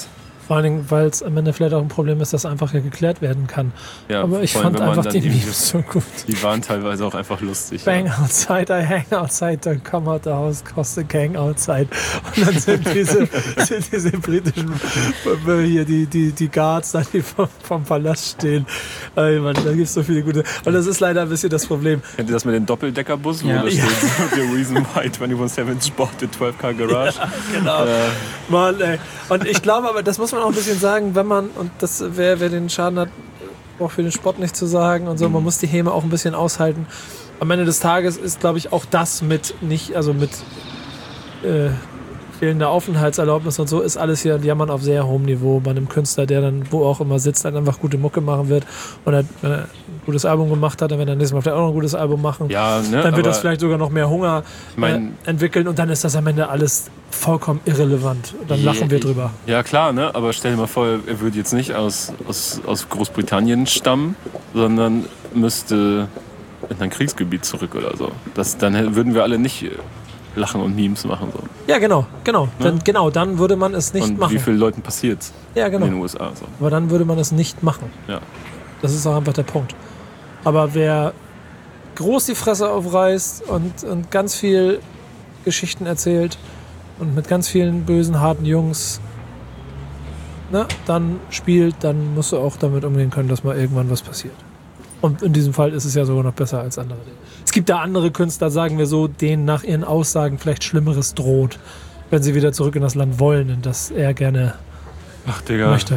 Vor allen Dingen, weil es am Ende vielleicht auch ein Problem ist, das einfach ja geklärt werden kann. Ja, aber ich vor allem, fand wenn man einfach dann die irgendwie- Memes so gut. Die waren teilweise auch einfach lustig. Bang Ja. outside, I hang outside, don't come out the house, cause the gang outside. Und dann sind diese, sind diese britischen, äh, hier die, die, die Guards, da, die vom, vom Palast stehen. Ey, Mann, da gibt es so viele gute. Und das ist leider ein bisschen das Problem. Kennt ihr das mit dem Doppeldeckerbus, wo Ja. da Ja. steht, the reason why twenty-one Savage bought the twelve car garage? Genau. Äh, Mann, ey. Und ich glaube aber, das muss man auch ein bisschen sagen, wenn man, und das, wer, wer den Schaden hat, auch für den Sport nicht zu sagen und so, man muss die Häme auch ein bisschen aushalten. Am Ende des Tages ist, glaube ich, auch das mit nicht, also mit äh, fehlender Aufenthaltserlaubnis und so, ist alles hier ein Jammern auf sehr hohem Niveau bei einem Künstler, der dann, wo auch immer sitzt, dann einfach gute Mucke machen wird. Und er, wenn er ein gutes Album gemacht hat, dann wird er nächstes Mal vielleicht auch noch ein gutes Album machen. ja, ne, Dann wird aber das vielleicht sogar noch mehr Hunger mein- äh, entwickeln und dann ist das am Ende alles vollkommen irrelevant. Und dann lachen wir drüber. Ja, klar, ne? Aber stell dir mal vor, er würde jetzt nicht aus, aus, aus Großbritannien stammen, sondern müsste in ein Kriegsgebiet zurück oder so. Das, dann hä- würden wir alle nicht äh, lachen und Memes machen. So. Ja, genau, genau. Dann, genau, dann würde man es nicht und machen. wie vielen Leuten passiert Ja, in genau. den U S A? So. Aber dann würde man es nicht machen. Ja. Das ist auch einfach der Punkt. Aber wer groß die Fresse aufreißt und, und ganz viel Geschichten erzählt und mit ganz vielen bösen, harten Jungs, ne, dann spielt, dann musst du auch damit umgehen können, dass mal irgendwann was passiert. Und in diesem Fall ist es ja sogar noch besser als andere. Es gibt da andere Künstler, sagen wir so, denen nach ihren Aussagen vielleicht Schlimmeres droht, wenn sie wieder zurück in das Land wollen, in das er gerne Ach, Digga. möchte.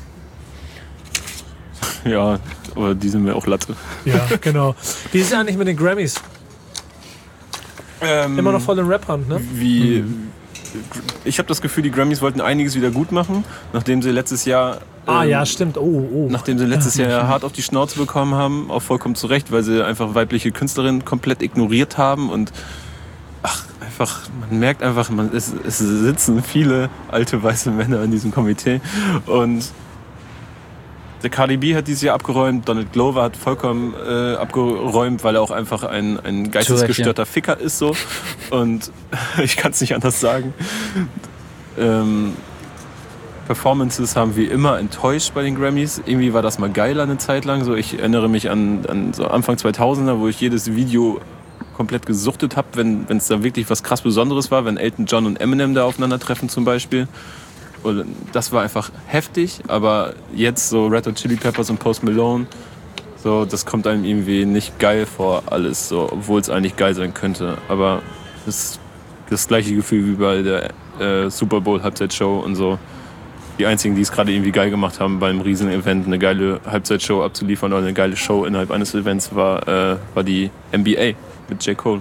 Ja, aber die sind mir auch Latte. Ja, genau. Wie ist es eigentlich mit den Grammys? Ähm, Immer noch voll in Rap-Hand, ne? Wie, ich habe das Gefühl, die Grammys wollten einiges wieder gut machen, nachdem sie letztes Jahr Ah ähm, ja, stimmt. Oh, oh. nachdem sie letztes Jahr hart auf die Schnauze bekommen haben, auch vollkommen zu Recht, weil sie einfach weibliche Künstlerinnen komplett ignoriert haben und ach, einfach, man merkt einfach, man, es, es sitzen viele alte weiße Männer in diesem Komitee und der Cardi B hat dieses Jahr abgeräumt, Donald Glover hat vollkommen äh, abgeräumt, weil er auch einfach ein, ein geistesgestörter Ficker ist so und ich kann es nicht anders sagen. Ähm, Performances haben wie immer enttäuscht bei den Grammys. Irgendwie war das mal geil eine Zeit lang. So, ich erinnere mich an, an so Anfang zweitausender, wo ich jedes Video komplett gesuchtet habe, wenn es da wirklich was krass Besonderes war, wenn Elton John und Eminem da aufeinandertreffen zum Beispiel. Und das war einfach heftig, aber jetzt so Red Hot Chili Peppers und Post Malone, so, das kommt einem irgendwie nicht geil vor alles, so, obwohl es eigentlich geil sein könnte. Aber es ist das gleiche Gefühl wie bei der äh, Super Bowl Halbzeitshow und so. Die einzigen, die es gerade irgendwie geil gemacht haben, beim Riesen-Event eine geile Halbzeitshow abzuliefern oder eine geile Show innerhalb eines Events, war, äh, war die N B A mit J. Cole.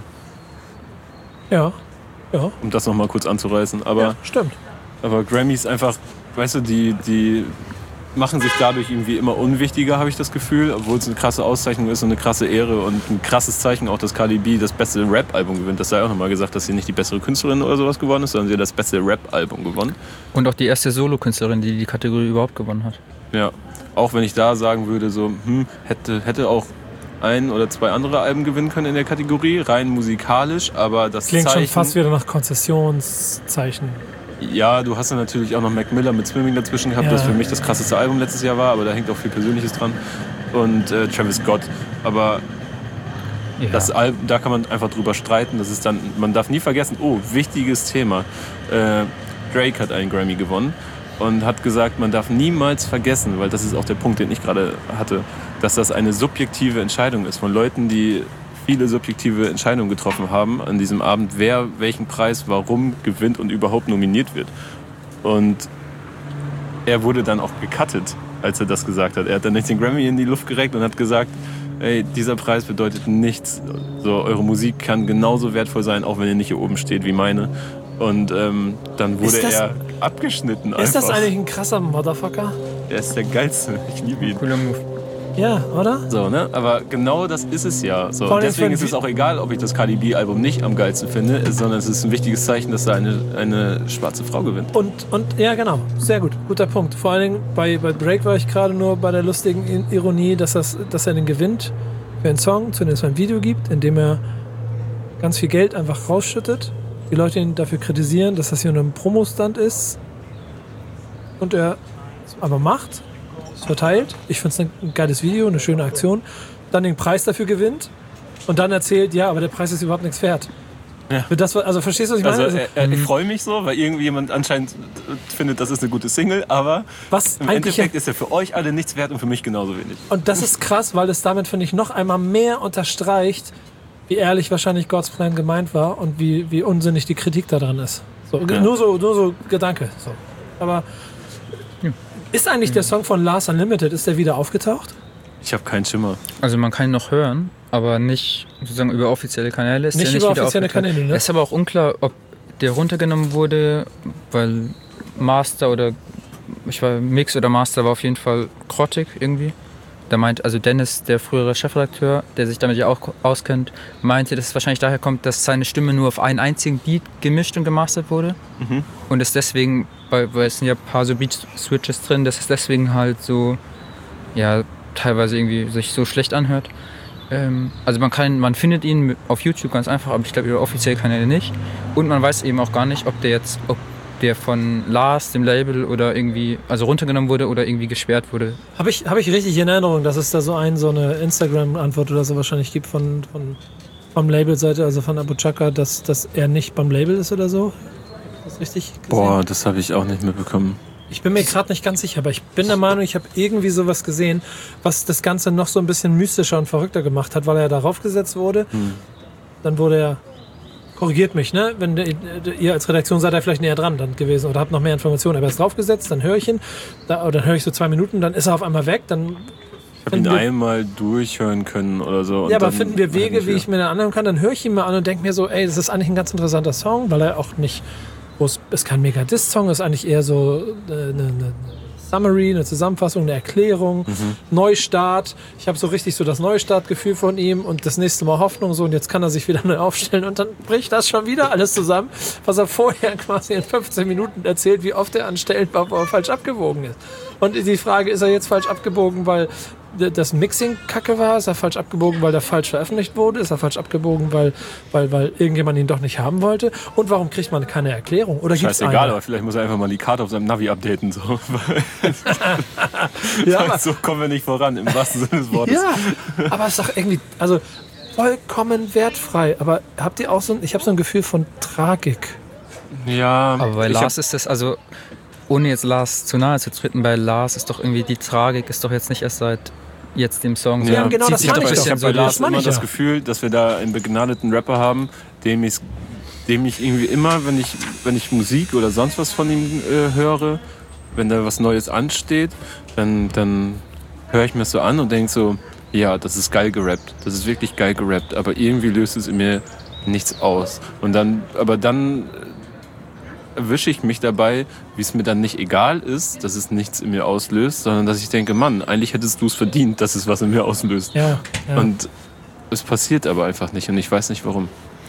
Ja, ja. Um das nochmal kurz anzureißen. Aber, ja, stimmt. aber Grammys einfach, weißt du, die, die machen sich dadurch irgendwie immer unwichtiger, habe ich das Gefühl, obwohl es eine krasse Auszeichnung ist und eine krasse Ehre und ein krasses Zeichen auch, dass Cardi B das beste Rap-Album gewinnt. Das sei auch nochmal gesagt, dass sie nicht die bessere Künstlerin oder sowas gewonnen ist, sondern sie hat das beste Rap-Album gewonnen. Und auch die erste Solo-Künstlerin, die die Kategorie überhaupt gewonnen hat. Ja, auch wenn ich da sagen würde, so, hm, hätte, hätte auch ein oder zwei andere Alben gewinnen können in der Kategorie, rein musikalisch, aber das Klingt Zeichen... schon fast wieder nach Konzessionszeichen. Ja, du hast dann natürlich auch noch Mac Miller mit Swimming dazwischen gehabt, Ja. das für mich das krasseste Album letztes Jahr war, aber da hängt auch viel Persönliches dran. Und äh, Travis Scott. Aber Ja. das Album, da kann man einfach drüber streiten. Das ist dann, man darf nie vergessen, oh, wichtiges Thema. Äh, Drake hat einen Grammy gewonnen und hat gesagt, man darf niemals vergessen, weil das ist auch der Punkt, den ich gerade hatte, dass das eine subjektive Entscheidung ist von Leuten, die viele subjektive Entscheidungen getroffen haben an diesem Abend, wer welchen Preis warum gewinnt und überhaupt nominiert wird. Und er wurde dann auch gecuttet, als er das gesagt hat. Er hat dann nicht den Grammy in die Luft gereckt und hat gesagt, ey, dieser Preis bedeutet nichts. So, eure Musik kann genauso wertvoll sein, auch wenn ihr nicht hier oben steht wie meine. Und ähm, dann wurde Ist das- er abgeschnitten einfach. Ist das eigentlich ein krasser Motherfucker? Er ist der Geilste. Ich liebe ihn. Cooler Move. Ja, oder? So, ne? Aber genau das ist es ja. So, Vor allem deswegen für ist ein es auch egal, ob ich das Cardi B-Album nicht am geilsten finde, sondern es ist ein wichtiges Zeichen, dass da eine, eine schwarze Frau gewinnt. Und, und ja, genau. Sehr gut. Guter Punkt. Vor allen Dingen bei, bei Drake war ich gerade nur bei der lustigen I- Ironie, dass, das, dass er den gewinnt für einen Song, zu dem es ein Video gibt, in dem er ganz viel Geld einfach rausschüttet. Die Leute ihn dafür kritisieren, dass das hier nur ein Promo-Stunt ist. Und er aber macht, es verteilt. Ich finde es ein geiles Video, eine schöne Aktion. Dann den Preis dafür gewinnt und dann erzählt, ja, aber der Preis ist überhaupt nichts wert. Ja. Für das, also verstehst du, was ich meine? Also, Also, äh, äh, ich freue mich so, weil irgendwie jemand anscheinend findet, das ist eine gute Single, aber was im eigentlich Endeffekt ist er für euch alle nichts wert und für mich genauso wenig. Und das ist krass, weil es damit, finde ich, noch einmal mehr unterstreicht, wie ehrlich wahrscheinlich God's Plan gemeint war und wie, wie unsinnig die Kritik da dran ist. So, Ja. nur, so, nur so Gedanke. So. Aber ist eigentlich der Song von Lars Unlimited, ist der wieder aufgetaucht? Ich habe keinen Schimmer. Also man kann ihn noch hören, aber nicht sozusagen über offizielle Kanäle. Ist Nicht der nicht über wieder offizielle aufgetaucht. Kanäle, ne? Es ist aber auch unklar, ob der runtergenommen wurde, weil Master oder ich war Mix oder Master war auf jeden Fall grottig irgendwie. Da meint, also Dennis, der frühere Chefredakteur, der sich damit ja auch auskennt, meinte, dass es wahrscheinlich daher kommt, dass seine Stimme nur auf einen einzigen Beat gemischt und gemastert wurde. Mhm. Und es deswegen, weil, weil es sind ja ein paar so Beat-Switches drin, dass es deswegen halt so, ja, teilweise irgendwie sich so schlecht anhört. Ähm, also man kann, man findet ihn auf YouTube ganz einfach, aber ich glaube über offizielle Kanäle nicht. Und man weiß eben auch gar nicht, ob der jetzt, ob der von Lars, dem Label, oder irgendwie, also runtergenommen wurde oder irgendwie gesperrt wurde. Habe ich, hab ich richtig in Erinnerung, dass es da so, ein, so eine Instagram-Antwort oder so wahrscheinlich gibt von, von vom Label-Seite, also von Abu Chaka, dass, dass er nicht beim Label ist oder so? Ist das richtig gesehen? Boah, das habe ich auch nicht mitbekommen. Ich bin mir gerade nicht ganz sicher, aber ich bin der Meinung, ich habe irgendwie sowas gesehen, was das Ganze noch so ein bisschen mystischer und verrückter gemacht hat, weil er darauf gesetzt wurde. Hm. Dann wurde er, korrigiert mich, ne? Wenn der, ihr als Redaktion seid ihr vielleicht näher dran dann gewesen oder habt noch mehr Informationen, aber er ist draufgesetzt, dann höre ich ihn, da, oder dann höre ich so zwei Minuten, dann ist er auf einmal weg, dann Ich habe ihn einmal durchhören können oder so. ja, und aber dann finden wir Wege, nicht wie mehr. ich mir den anhören kann, dann höre ich ihn mal an und denke mir so, ey, das ist eigentlich ein ganz interessanter Song, weil er auch nicht, wo es ist kein Mega-Diss-Song, ist eigentlich eher so äh, eine, eine Summary, eine Zusammenfassung, eine Erklärung, Mhm. Neustart. Ich habe so richtig so das Neustartgefühl von ihm und das nächste Mal Hoffnung so und jetzt kann er sich wieder neu aufstellen und dann bricht das schon wieder alles zusammen, was er vorher quasi in fünfzehn Minuten erzählt, wie oft er an Stellen war, wo er falsch abgewogen ist. Und die Frage, ist er jetzt falsch abgebogen, weil das Mixing kacke war? Ist er falsch abgebogen, weil der falsch veröffentlicht wurde? Ist er falsch abgebogen, weil, weil, weil irgendjemand ihn doch nicht haben wollte? Und warum kriegt man keine Erklärung? Oder gibt's Scheißegal, eine? aber vielleicht muss er einfach mal die Karte auf seinem Navi updaten. So, Ja, aber, so kommen wir nicht voran, im wahrsten Sinne des Wortes. ja, aber es ist doch irgendwie, also vollkommen wertfrei. Aber habt ihr auch so ein, ich habe so ein Gefühl von Tragik. Ja, Aber bei ich Lars ist das, also ohne jetzt Lars zu nahe zu treten, bei Lars ist doch irgendwie die Tragik ist doch jetzt nicht erst seit jetzt dem Song. Ja, genau, zieht das sich meine doch ein ich doch. Ich habe bisschen bei so Lars das meine immer ich das ja. Gefühl, dass wir da einen begnadeten Rapper haben, dem ich, dem ich irgendwie immer, wenn ich, wenn ich Musik oder sonst was von ihm äh, höre, wenn da was Neues ansteht, dann, dann höre ich mir das so an und denke so, ja, das ist geil gerappt, das ist wirklich geil gerappt, aber irgendwie löst es in mir nichts aus. Und dann, aber dann erwische ich mich dabei, wie es mir dann nicht egal ist, dass es nichts in mir auslöst, sondern dass ich denke, Mann, eigentlich hättest du es verdient, dass es was in mir auslöst. Ja, ja. Und es passiert aber einfach nicht und ich weiß nicht warum.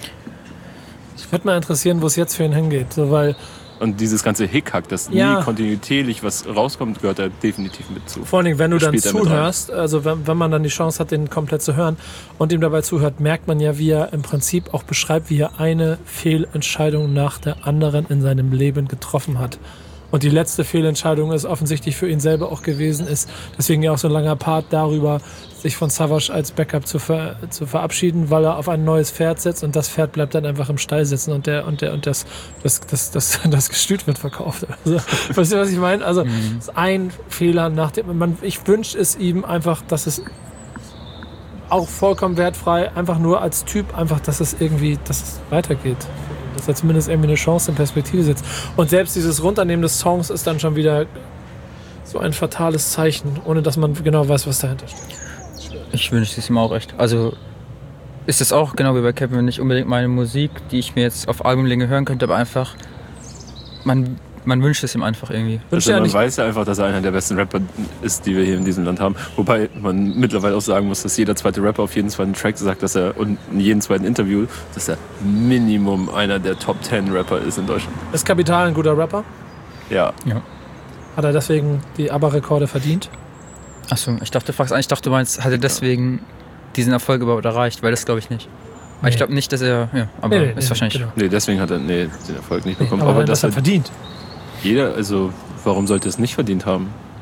Ich würde mal interessieren, wo es jetzt für ihn hingeht. So, weil Und dieses ganze Hickhack, dass Ja. nie kontinuierlich was rauskommt, gehört da definitiv mit zu. vor allem, wenn du dann Spielt er mit zuhörst, also wenn, wenn man dann die Chance hat, den komplett zu hören und ihm dabei zuhört, merkt man ja, wie er im Prinzip auch beschreibt, wie er eine Fehlentscheidung nach der anderen in seinem Leben getroffen hat. Und die letzte Fehlentscheidung ist offensichtlich für ihn selber auch gewesen ist. Deswegen ja auch so ein langer Part darüber, sich von Savage als Backup zu, ver, zu verabschieden, weil er auf ein neues Pferd setzt und das Pferd bleibt dann einfach im Stall sitzen und der und der und das das das das, das Gestüt wird verkauft. Also, weißt du, was ich meine? Also Mhm. ist ein Fehler nach dem. Man, ich wünsche es ihm einfach, dass es auch vollkommen wertfrei, einfach nur als Typ, einfach, dass es irgendwie, dass es weitergeht. Dass er zumindest irgendwie eine Chance in Perspektive setzt. Und selbst dieses Runternehmen des Songs ist dann schon wieder so ein fatales Zeichen, ohne dass man genau weiß, was dahinter steht. Ich wünsche es ihm auch echt. Also ist es auch genau wie bei Kevin, nicht unbedingt meine Musik, die ich mir jetzt auf Albumlänge hören könnte, aber einfach, man, man wünscht es ihm einfach irgendwie. Wünscht Also ja man nicht, weiß ja einfach, dass er einer der besten Rapper ist, die wir hier in diesem Land haben. Wobei man mittlerweile auch sagen muss, dass jeder zweite Rapper auf jeden zweiten Track sagt, dass er, und in jedem zweiten Interview, dass er Minimum einer der Top zehn Rapper ist in Deutschland. ist Kapital ein guter Rapper? Ja. Hat er deswegen die ABBA-Rekorde verdient? Achso, ich dachte, du fragst eigentlich, ich dachte, du meinst, hat er deswegen diesen Erfolg überhaupt erreicht? Weil das glaube ich nicht. Aber ich Nee. glaube nicht, dass er, ja, aber Nee, nee, ist nee, wahrscheinlich. genau. Nee, deswegen hat er nee, den Erfolg nicht Nee, bekommen. aber, aber wenn das dass er er verdient. jeder, also warum sollte er es nicht verdient haben?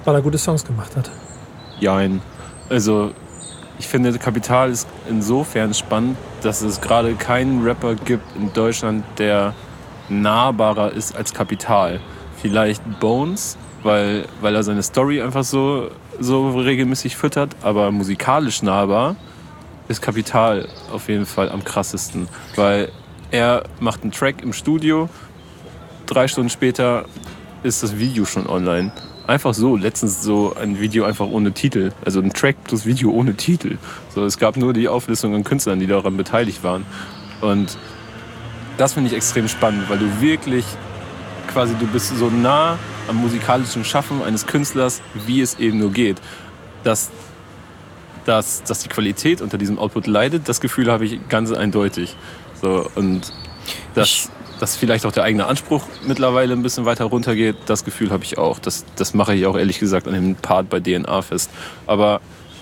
Weil er gute Songs gemacht hat. Jein. Also, ich finde, Kapital ist insofern spannend, dass es gerade keinen Rapper gibt in Deutschland, der nahbarer ist als Kapital. Vielleicht Bones, weil, weil er seine Story einfach so, so regelmäßig füttert, aber musikalisch nahbar ist Kapital auf jeden Fall am krassesten. Weil er macht einen Track im Studio, drei Stunden später ist das Video schon online. Einfach so, letztens so ein Video einfach ohne Titel. Also ein Track plus Video ohne Titel. So, es gab nur die Auflistung an Künstlern, die daran beteiligt waren. Und das finde ich extrem spannend, weil du wirklich quasi, du bist so nah am musikalischen Schaffen eines Künstlers, wie es eben nur geht. Dass, dass, dass die Qualität unter diesem Output leidet, das Gefühl habe ich ganz eindeutig. So, und das... dass vielleicht auch der eigene Anspruch mittlerweile ein bisschen weiter runtergeht, das Gefühl habe ich auch. Das, das mache ich auch ehrlich gesagt an dem Part bei D N A fest. Aber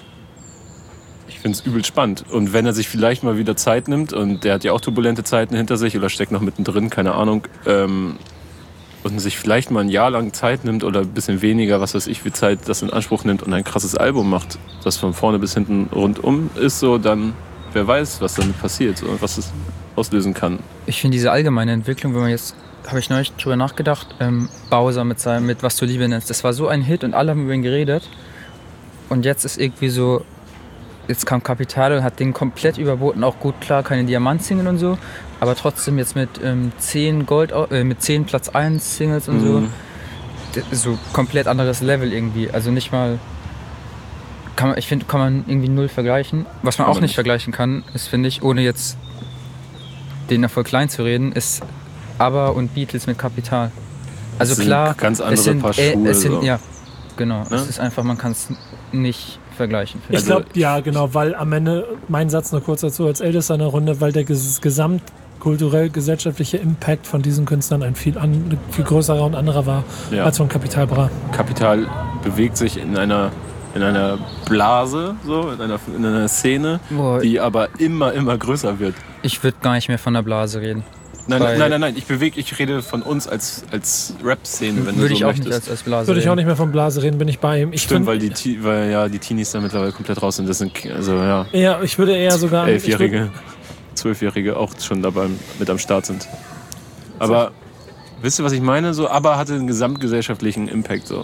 ich finde es übel spannend. Und wenn er sich vielleicht mal wieder Zeit nimmt, und der hat ja auch turbulente Zeiten hinter sich oder steckt noch mittendrin, keine Ahnung, ähm, und sich vielleicht mal ein Jahr lang Zeit nimmt oder ein bisschen weniger, was weiß ich, wie Zeit das in Anspruch nimmt und ein krasses Album macht, das von vorne bis hinten rundum ist, so, dann wer weiß, was damit passiert so, und was es auslösen kann. Ich finde diese allgemeine Entwicklung, wenn man jetzt, habe ich neulich drüber nachgedacht, ähm, Bowser mit seinem, mit Was du Liebe nennst, das war so ein Hit und alle haben über ihn geredet. Und jetzt ist irgendwie so, jetzt kam Kapital und hat den komplett überboten, auch gut, klar, keine Diamant-Single und so, aber trotzdem jetzt mit ähm, zehn Gold, äh, mit zehn Platz eins Singles und Mhm. so, so komplett anderes Level irgendwie, also nicht mal, kann man, ich finde, kann man irgendwie null vergleichen. Was man Kann auch man nicht nicht. vergleichen kann, ist, finde ich, ohne jetzt den Erfolg klein zu reden, ist ABBA und Beatles mit Kapital. Also Das sind klar, ganz andere es sind, Paar äh, Schuhe, es sind so. ja, genau, Ne? es ist einfach, man kann es nicht vergleichen. finde Ich Also- glaube, ja, genau, weil am Ende, mein Satz nur kurz dazu, als Ältester in der Runde, weil der ges- gesamtkulturell-gesellschaftliche Impact von diesen Künstlern ein viel, an, viel größerer und anderer war Ja. als von Kapital Bra. Kapital bewegt sich in einer, in einer Blase, so, in einer, in einer Szene, Boah, die aber immer, immer größer wird. ich würde gar nicht mehr von der Blase reden. Nein, Weil- nein, nein, nein, ich bewege, ich rede von uns als, als Rap-Szene, wenn du Würde so ich auch möchtest. nicht als, als Blase Würde ich auch reden. nicht mehr von Blase reden, bin ich bei ihm. Ich Stimmt, find- weil die, Te- weil ja die Teenies da mittlerweile komplett raus sind. Das sind also ja Ja, ich würde eher sogar... ich Elfjährige, Zwölfjährige auch schon dabei mit am Start sind. Aber wisst ihr, was ich meine? So, aber hatte einen gesamtgesellschaftlichen Impact so. würd-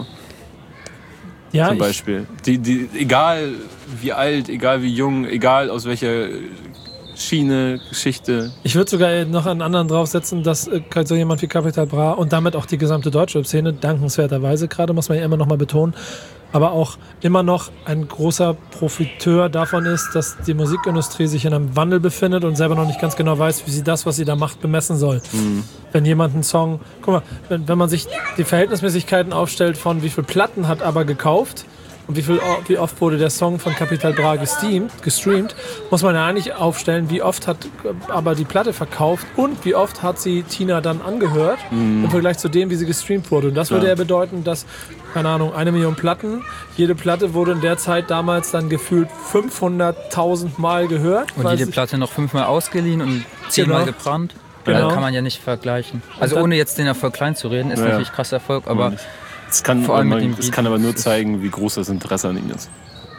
ja, Zum ich, Beispiel. Die, die, egal wie alt, egal wie jung, egal aus welcher Schiene, Geschichte. ich würde sogar noch einen anderen draufsetzen, dass äh, so jemand wie Capital Bra und damit auch die gesamte Deutschrap-Szene, dankenswerterweise gerade, muss man ja immer noch mal betonen, aber auch immer noch ein großer Profiteur davon ist, dass die Musikindustrie sich in einem Wandel befindet und selber noch nicht ganz genau weiß, wie sie das, was sie da macht, bemessen soll. Wenn jemand einen Song, guck mal, wenn, wenn man sich die Verhältnismäßigkeiten aufstellt von wie viel Platten hat aber gekauft und wie, viel, wie oft wurde der Song von Capital Bra gestreamt, gestreamt, muss man ja eigentlich aufstellen, wie oft hat aber die Platte verkauft und wie oft hat sie Tina dann angehört im Vergleich zu dem, wie sie gestreamt wurde. Und das würde Ja. ja bedeuten, dass, keine Ahnung, eine Million Platten, jede Platte wurde in der Zeit damals dann gefühlt fünfhunderttausend Mal gehört. Und weil jede sich- Platte noch fünfmal ausgeliehen und zehnmal Genau. gebrannt. Genau. Da kann man ja nicht vergleichen. Also dann- ohne jetzt den Erfolg klein zu reden, ist Ja, ja. natürlich krasser Erfolg, aber Es kann, Vor allem mit man, dem es Beat. kann aber nur zeigen, wie groß das Interesse an ihm ist.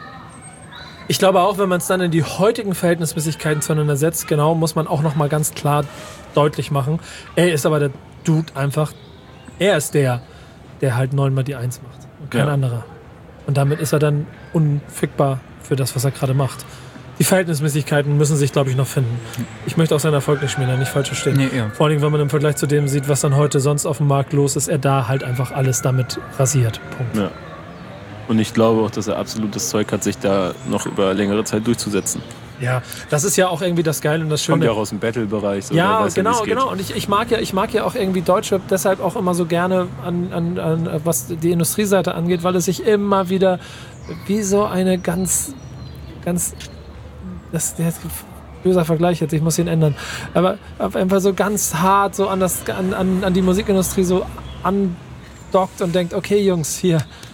Ich glaube auch, wenn man es dann in die heutigen Verhältnismäßigkeiten zueinander setzt, genau, muss man auch nochmal ganz klar deutlich machen. Er ist aber der Dude einfach, er ist der, der halt neunmal die Eins macht und kein Ja. anderer. Und damit ist er dann unfickbar für das, was er gerade macht. Die Verhältnismäßigkeiten müssen sich, glaube ich, noch finden. Ich möchte auch seinen Erfolg nicht schmälern, nicht falsch verstehen. nee, ja. Vor allem, wenn man im Vergleich zu dem sieht, was dann heute sonst auf dem Markt los ist, er da halt einfach alles damit rasiert. Punkt. Ja. Und ich glaube auch, dass er absolut das Zeug hat, sich da noch über längere Zeit durchzusetzen. Ja, das ist ja auch irgendwie das Geile und das Schöne. Kommt ja auch aus dem Battle-Bereich. So, Ja, wer weiß genau, wie es geht. genau. Und ich, ich, mag ja, ich mag ja auch irgendwie Deutschrap deshalb auch immer so gerne, an, an, an, was die Industrieseite angeht, weil es sich immer wieder wie so eine ganz, ganz, das, der ist ein böser Vergleich jetzt, ich muss ihn ändern, aber auf einfach so ganz hart so an, das, an, an, an die Musikindustrie so andockt und denkt, okay Jungs, hier,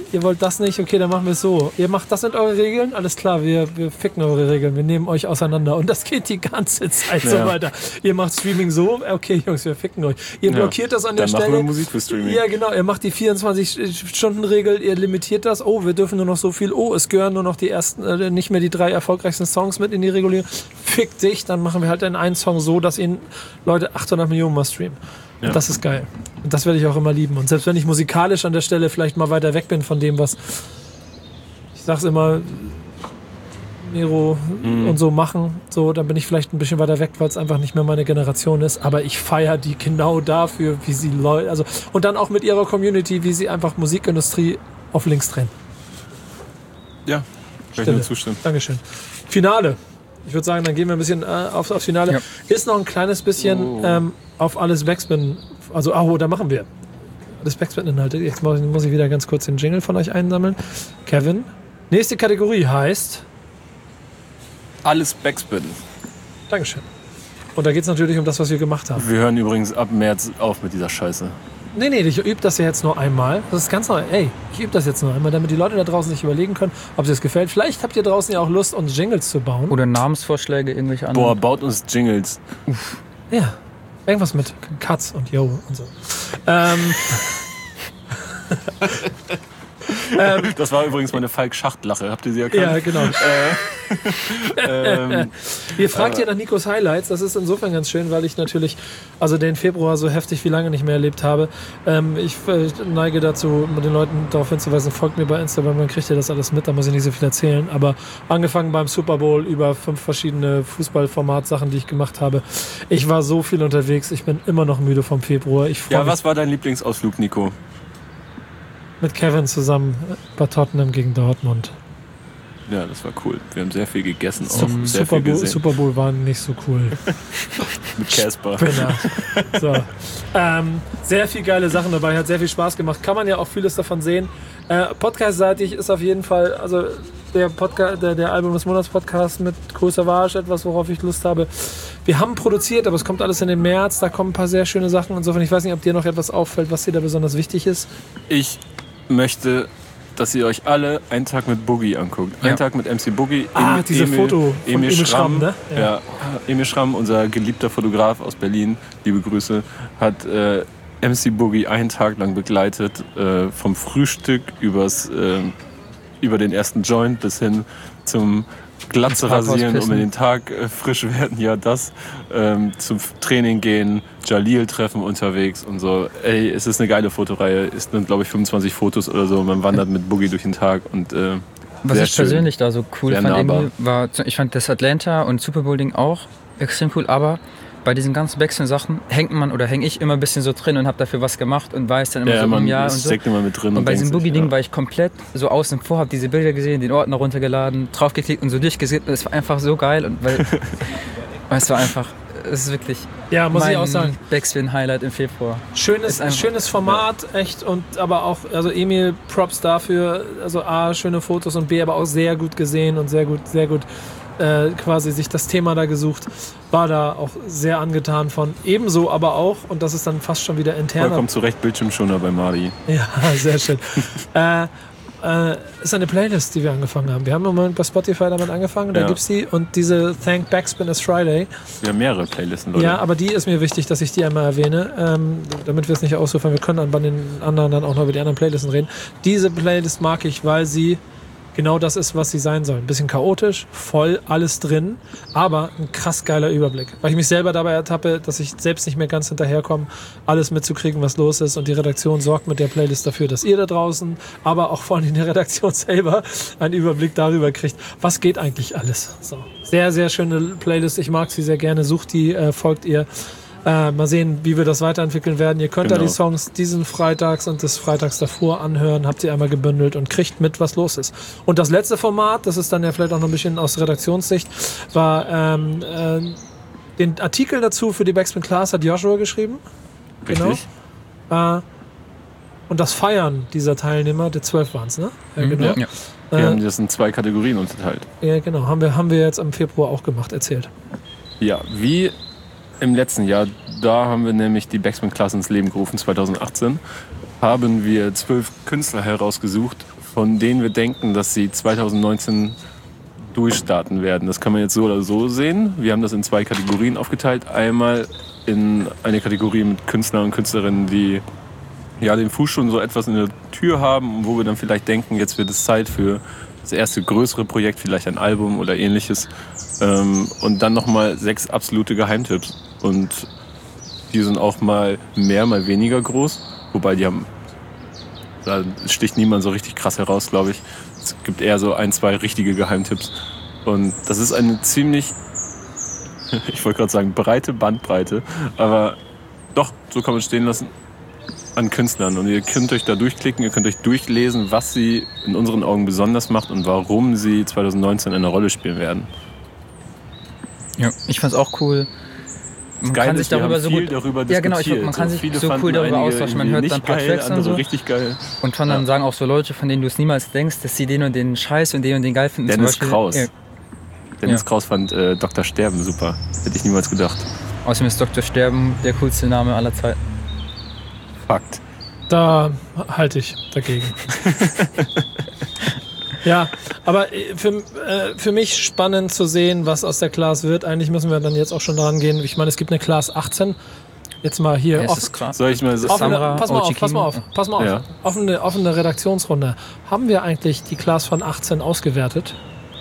ihr wollt das nicht, okay, dann machen wir es so. Ihr macht, das sind eure Regeln, alles klar, wir, wir ficken eure Regeln, wir nehmen euch auseinander. Und das geht die ganze Zeit ja. so weiter. Ihr macht Streaming so, okay, Jungs, wir ficken euch. Ihr blockiert ja. das an der dann Stelle. Dann machen wir Musik für Streaming. Ja, genau, ihr macht die vierundzwanzig-Stunden-Regel, ihr limitiert das. Oh, wir dürfen nur noch so viel. Oh, es gehören nur noch die ersten, äh, nicht mehr die drei erfolgreichsten Songs mit in die Regulierung. Fick dich, dann machen wir halt in einen Song so, dass ihn Leute achthundert Millionen mal streamen. Ja. Das ist geil. Und das werde ich auch immer lieben. Und selbst wenn ich musikalisch an der Stelle vielleicht mal weiter weg bin von dem, was ich sag's immer, Miro mhm. und so machen, so, dann bin ich vielleicht ein bisschen weiter weg, weil es einfach nicht mehr meine Generation ist. Aber ich feiere die genau dafür, wie sie Leute, also und dann auch mit ihrer Community, wie sie einfach Musikindustrie auf links drehen. Ja, kann ich nur zustimmen. Dankeschön. Finale. Ich würde sagen, dann gehen wir ein bisschen äh, aufs, aufs Finale. Ja. Ist noch ein kleines bisschen oh. ähm, auf alles Backspin. Also, oh, da machen wir. Alles Backspin-Inhalte. Jetzt muss ich, muss ich wieder ganz kurz den Jingle von euch einsammeln. Kevin. Nächste Kategorie heißt alles Backspin. Dankeschön. Und da geht es natürlich um das, was wir gemacht haben. Wir hören übrigens ab März auf mit dieser Scheiße. Nee, nee, ich übe das ja jetzt nur einmal. Das ist ganz neu. Ey, ich übe das jetzt nur einmal, damit die Leute da draußen sich überlegen können, ob es gefällt. Vielleicht habt ihr draußen ja auch Lust, uns Jingles zu bauen. Oder Namensvorschläge, irgendwelche anderen. Boah, baut uns Jingles. Uff. Ja, irgendwas mit Cuts und Yo und so. Ähm... ähm, das war übrigens meine Falk-Schacht-Lache. Habt ihr sie erkannt? Ja, genau. ähm, Ihr fragt äh, ja nach Nikos Highlights. Das ist insofern ganz schön, weil ich natürlich also den Februar so heftig wie lange nicht mehr erlebt habe. Ähm, ich äh, neige dazu, den Leuten darauf hinzuweisen, folgt mir bei Instagram, dann kriegt ihr das alles mit. Da muss ich nicht so viel erzählen. Aber angefangen beim Super Bowl über fünf verschiedene Fußballformat-Sachen, die ich gemacht habe. Ich war so viel unterwegs. Ich bin immer noch müde vom Februar. Ich ja, was war dein Lieblingsausflug, Nico? Mit Kevin zusammen bei Tottenham gegen Dortmund. Ja, das war cool. Wir haben sehr viel gegessen. Auch sehr Super, viel Bowl, gesehen. Super Bowl war nicht so cool. Mit Casper. So. Ähm, sehr viel geile Sachen dabei, hat sehr viel Spaß gemacht. Kann man ja auch vieles davon sehen. Äh, Podcast-seitig ist auf jeden Fall, also der, Podcast, der, der Album des Monats Podcast mit Cool Savage, etwas, worauf ich Lust habe. Wir haben produziert, aber es kommt alles in den März. Da kommen ein paar sehr schöne Sachen. Insofern, ich weiß nicht, ob dir noch etwas auffällt, was dir da besonders wichtig ist. Ich möchte, dass ihr euch alle einen Tag mit Boogie anguckt. Ja. Einen Tag mit M C Boogie. Ah, Emil, diese Foto von Emil, Emil Schramm, ne? Ja. Ja, Emil Schramm, unser geliebter Fotograf aus Berlin, liebe Grüße, hat äh, M C Boogie einen Tag lang begleitet, äh, vom Frühstück übers, äh, über den ersten Joint bis hin zum Glatze rasieren, um in den Tag äh, frisch werden, ja das, ähm, zum Training gehen, Jalil treffen unterwegs und so. Ey, es ist eine geile Fotoreihe, ist dann glaube ich fünfundzwanzig Fotos oder so, man wandert mit Boogie durch den Tag und äh, was ich schön, persönlich da so cool fand, irgendwie war, ich fand das Atlanta und Super Bowl Ding auch extrem cool, aber bei diesen ganzen Backspin-Sachen hängt man oder hänge ich immer ein bisschen so drin und habe dafür was gemacht und weiß dann immer ja, so man im Jahr und so. Steckt immer mit drin und, und bei diesem Boogie-Ding ja. war ich komplett so außen vor, habe diese Bilder gesehen, den Ordner runtergeladen, draufgeklickt und so durchgeskippt. Es war einfach so geil und weil es war einfach, es ist wirklich ja, muss mein ich auch sagen. Backspin-Highlight im Februar. Schönes, einfach, schönes Format, ja. echt und aber auch, also Emil, Props dafür, also A, schöne Fotos und B, aber auch sehr gut gesehen und sehr gut, sehr gut äh, quasi sich das Thema da gesucht, war da auch sehr angetan von. Ebenso aber auch, und das ist dann fast schon wieder intern. Vollkommen zu Recht Bildschirmschoner bei Mari. Ja, sehr schön. äh, äh, ist eine Playlist, die wir angefangen haben. Wir haben im Moment bei Spotify damit angefangen, da ja. gibt's die und diese Thank Backspin is Friday. Wir haben mehrere Playlisten, Leute. Ja, aber die ist mir wichtig, dass ich die einmal erwähne, ähm, damit wir es nicht ausrufen. Wir können dann bei den anderen dann auch noch über die anderen Playlisten reden. Diese Playlist mag ich, weil sie genau das ist, was sie sein soll. Ein bisschen chaotisch, voll, alles drin, aber ein krass geiler Überblick. Weil ich mich selber dabei ertappe, dass ich selbst nicht mehr ganz hinterherkomme, alles mitzukriegen, was los ist. Und die Redaktion sorgt mit der Playlist dafür, dass ihr da draußen, aber auch vor allem die Redaktion selber einen Überblick darüber kriegt, was geht eigentlich alles. So. Sehr, sehr schöne Playlist. Ich mag sie sehr gerne. Sucht die, äh, folgt ihr. Äh, mal sehen, wie wir das weiterentwickeln werden. Ihr könnt genau. da die Songs diesen Freitags und des Freitags davor anhören, habt sie einmal gebündelt und kriegt mit, was los ist. Und das letzte Format, das ist dann ja vielleicht auch noch ein bisschen aus Redaktionssicht, war ähm, äh, den Artikel dazu für die Backspin Class hat Joshua geschrieben. Richtig. Genau. Äh, und das Feiern dieser Teilnehmer, die zwölf waren es, ne? Ja, genau. Ja. Wir äh, haben das in zwei Kategorien unterteilt. Ja, genau. Haben wir, haben wir jetzt im Februar auch gemacht, erzählt. Ja, wie im letzten Jahr, da haben wir nämlich die Backspin Class ins Leben gerufen, zwanzig achtzehn, haben wir zwölf Künstler herausgesucht von denen wir denken, dass sie zwanzig neunzehn durchstarten werden. Das kann man jetzt so oder so sehen. Wir haben das in zwei Kategorien aufgeteilt. Einmal in eine Kategorie mit Künstlern und Künstlerinnen, die ja, den Fuß schon so etwas in der Tür haben, wo wir dann vielleicht denken, jetzt wird es Zeit für das erste größere Projekt, vielleicht ein Album oder ähnliches. Ähm, und dann nochmal sechs absolute Geheimtipps. Und die sind auch mal mehr, mal weniger groß. Wobei die haben, da sticht niemand so richtig krass heraus, glaube ich. Es gibt eher so ein, zwei richtige Geheimtipps. Und das ist eine ziemlich, ich wollte gerade sagen, breite Bandbreite. Aber doch, so kann man stehen lassen, an Künstlern. Und ihr könnt euch da durchklicken, ihr könnt euch durchlesen, was sie in unseren Augen besonders macht und warum sie zwanzig neunzehn eine Rolle spielen werden. Ja, ich fand's auch cool. Man Geil kann ist, sich darüber wir so viel gut, darüber ja genau, ich, diskutiert. man kann so, sich so cool darüber austauschen. Man hört dann ein paar geil, Tracks und so. Richtig geil. Und von dann Ja. sagen auch so Leute, von denen du es niemals denkst, dass sie den und den Scheiß und den und den geil finden. Dennis Zum Beispiel, Kraus. Ja, Dennis Ja. Kraus fand äh, Doktor Sterben super. Hätte ich niemals gedacht. außerdem ist Doktor Sterben der coolste Name aller Zeiten. Fakt. Da halte ich dagegen. Ja, aber für, äh, für mich spannend zu sehen, was aus der Class wird. Eigentlich müssen wir dann jetzt auch schon daran gehen. Ich meine, es gibt eine Class achtzehn. Jetzt mal hier. Ja, es off- ist krass. Soll ich mal so offene, Samra, pass mal O G auf, pass mal Kimo. auf, pass mal auf. Ja. Offene, offene Redaktionsrunde. Haben wir eigentlich die Class von achtzehn ausgewertet?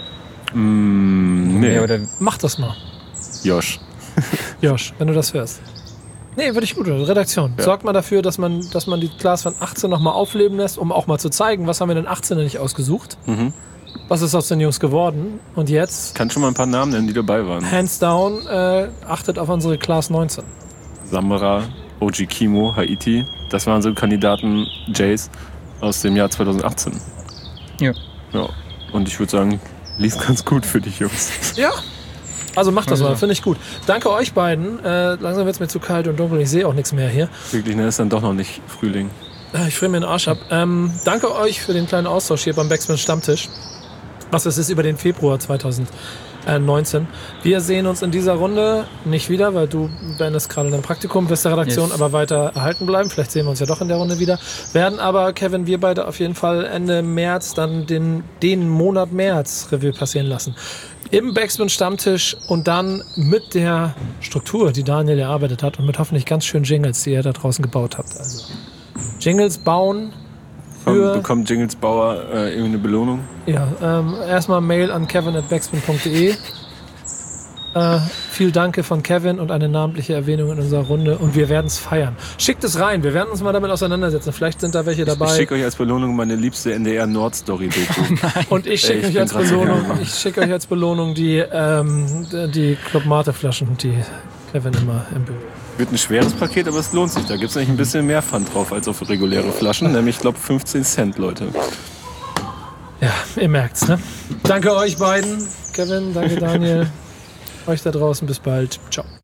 Mm, nee, Ja, oder Mach das mal, Josh. Josh, wenn du das hörst. Nee, würde ich gut. Redaktion. Ja. Sorgt mal dafür, dass man, dass man die Class von achtzehn nochmal aufleben lässt, um auch mal zu zeigen, was haben wir denn achtzehn nicht ausgesucht. Mhm. Was ist aus den Jungs geworden? Und jetzt, Kann schon mal ein paar Namen nennen, die dabei waren. hands down, äh, achtet auf unsere Class neunzehn. Samra, O G Kimo, Haiti. Das waren so Kandidaten Jays aus dem Jahr zwanzig achtzehn. Ja. Ja. Und ich würde sagen, lief ganz gut für dich Jungs. Ja. Also macht das Also. mal, finde ich gut. Danke euch beiden. Äh, langsam wird es mir zu kalt und dunkel. Ich sehe auch nichts mehr hier. Wirklich, ne, ist dann doch noch nicht Frühling. Äh, Ich friere mir den Arsch ab. Ähm, danke euch für den kleinen Austausch hier beim Backspin Stammtisch. Was es ist über den Februar zwanzig neunzehn. Wir sehen uns in dieser Runde nicht wieder, weil du beendest gerade dein Praktikum, bist der Redaktion, Yes. aber weiter erhalten bleiben. Vielleicht sehen wir uns ja doch in der Runde wieder. Werden aber, Kevin, wir beide auf jeden Fall Ende März dann den, den Monat März Revue passieren lassen. Im Backspin Stammtisch und dann mit der Struktur, die Daniel erarbeitet hat und mit hoffentlich ganz schönen Jingles, die ihr da draußen gebaut habt. Also Jingles bauen Komm, für... bekommt Jingles Bauer äh, irgendwie eine Belohnung? Ja, ähm, erstmal Mail an kevin at backspin punkt de. Äh, viel Danke von Kevin und eine namentliche Erwähnung in unserer Runde und wir werden es feiern. Schickt es rein, wir werden uns mal damit auseinandersetzen. Vielleicht sind da welche Ich dabei. schicke euch als Belohnung meine liebste N D R-Nord-Story-Doku. Und ich Ey, schicke ich euch bin als grad so Belohnung, gerne. ich schicke euch als Belohnung die, ähm, die Club Mate Flaschen, die Kevin immer im Bild. Wird ein schweres Paket, aber es lohnt sich. Da gibt es nämlich ein bisschen mehr Pfand drauf als auf reguläre Flaschen. Nämlich, ich glaube, fünfzehn Cent, Leute. Ja, ihr merkt's, ne? Danke euch beiden, Kevin, danke Daniel. Euch da draußen, bis bald. Ciao.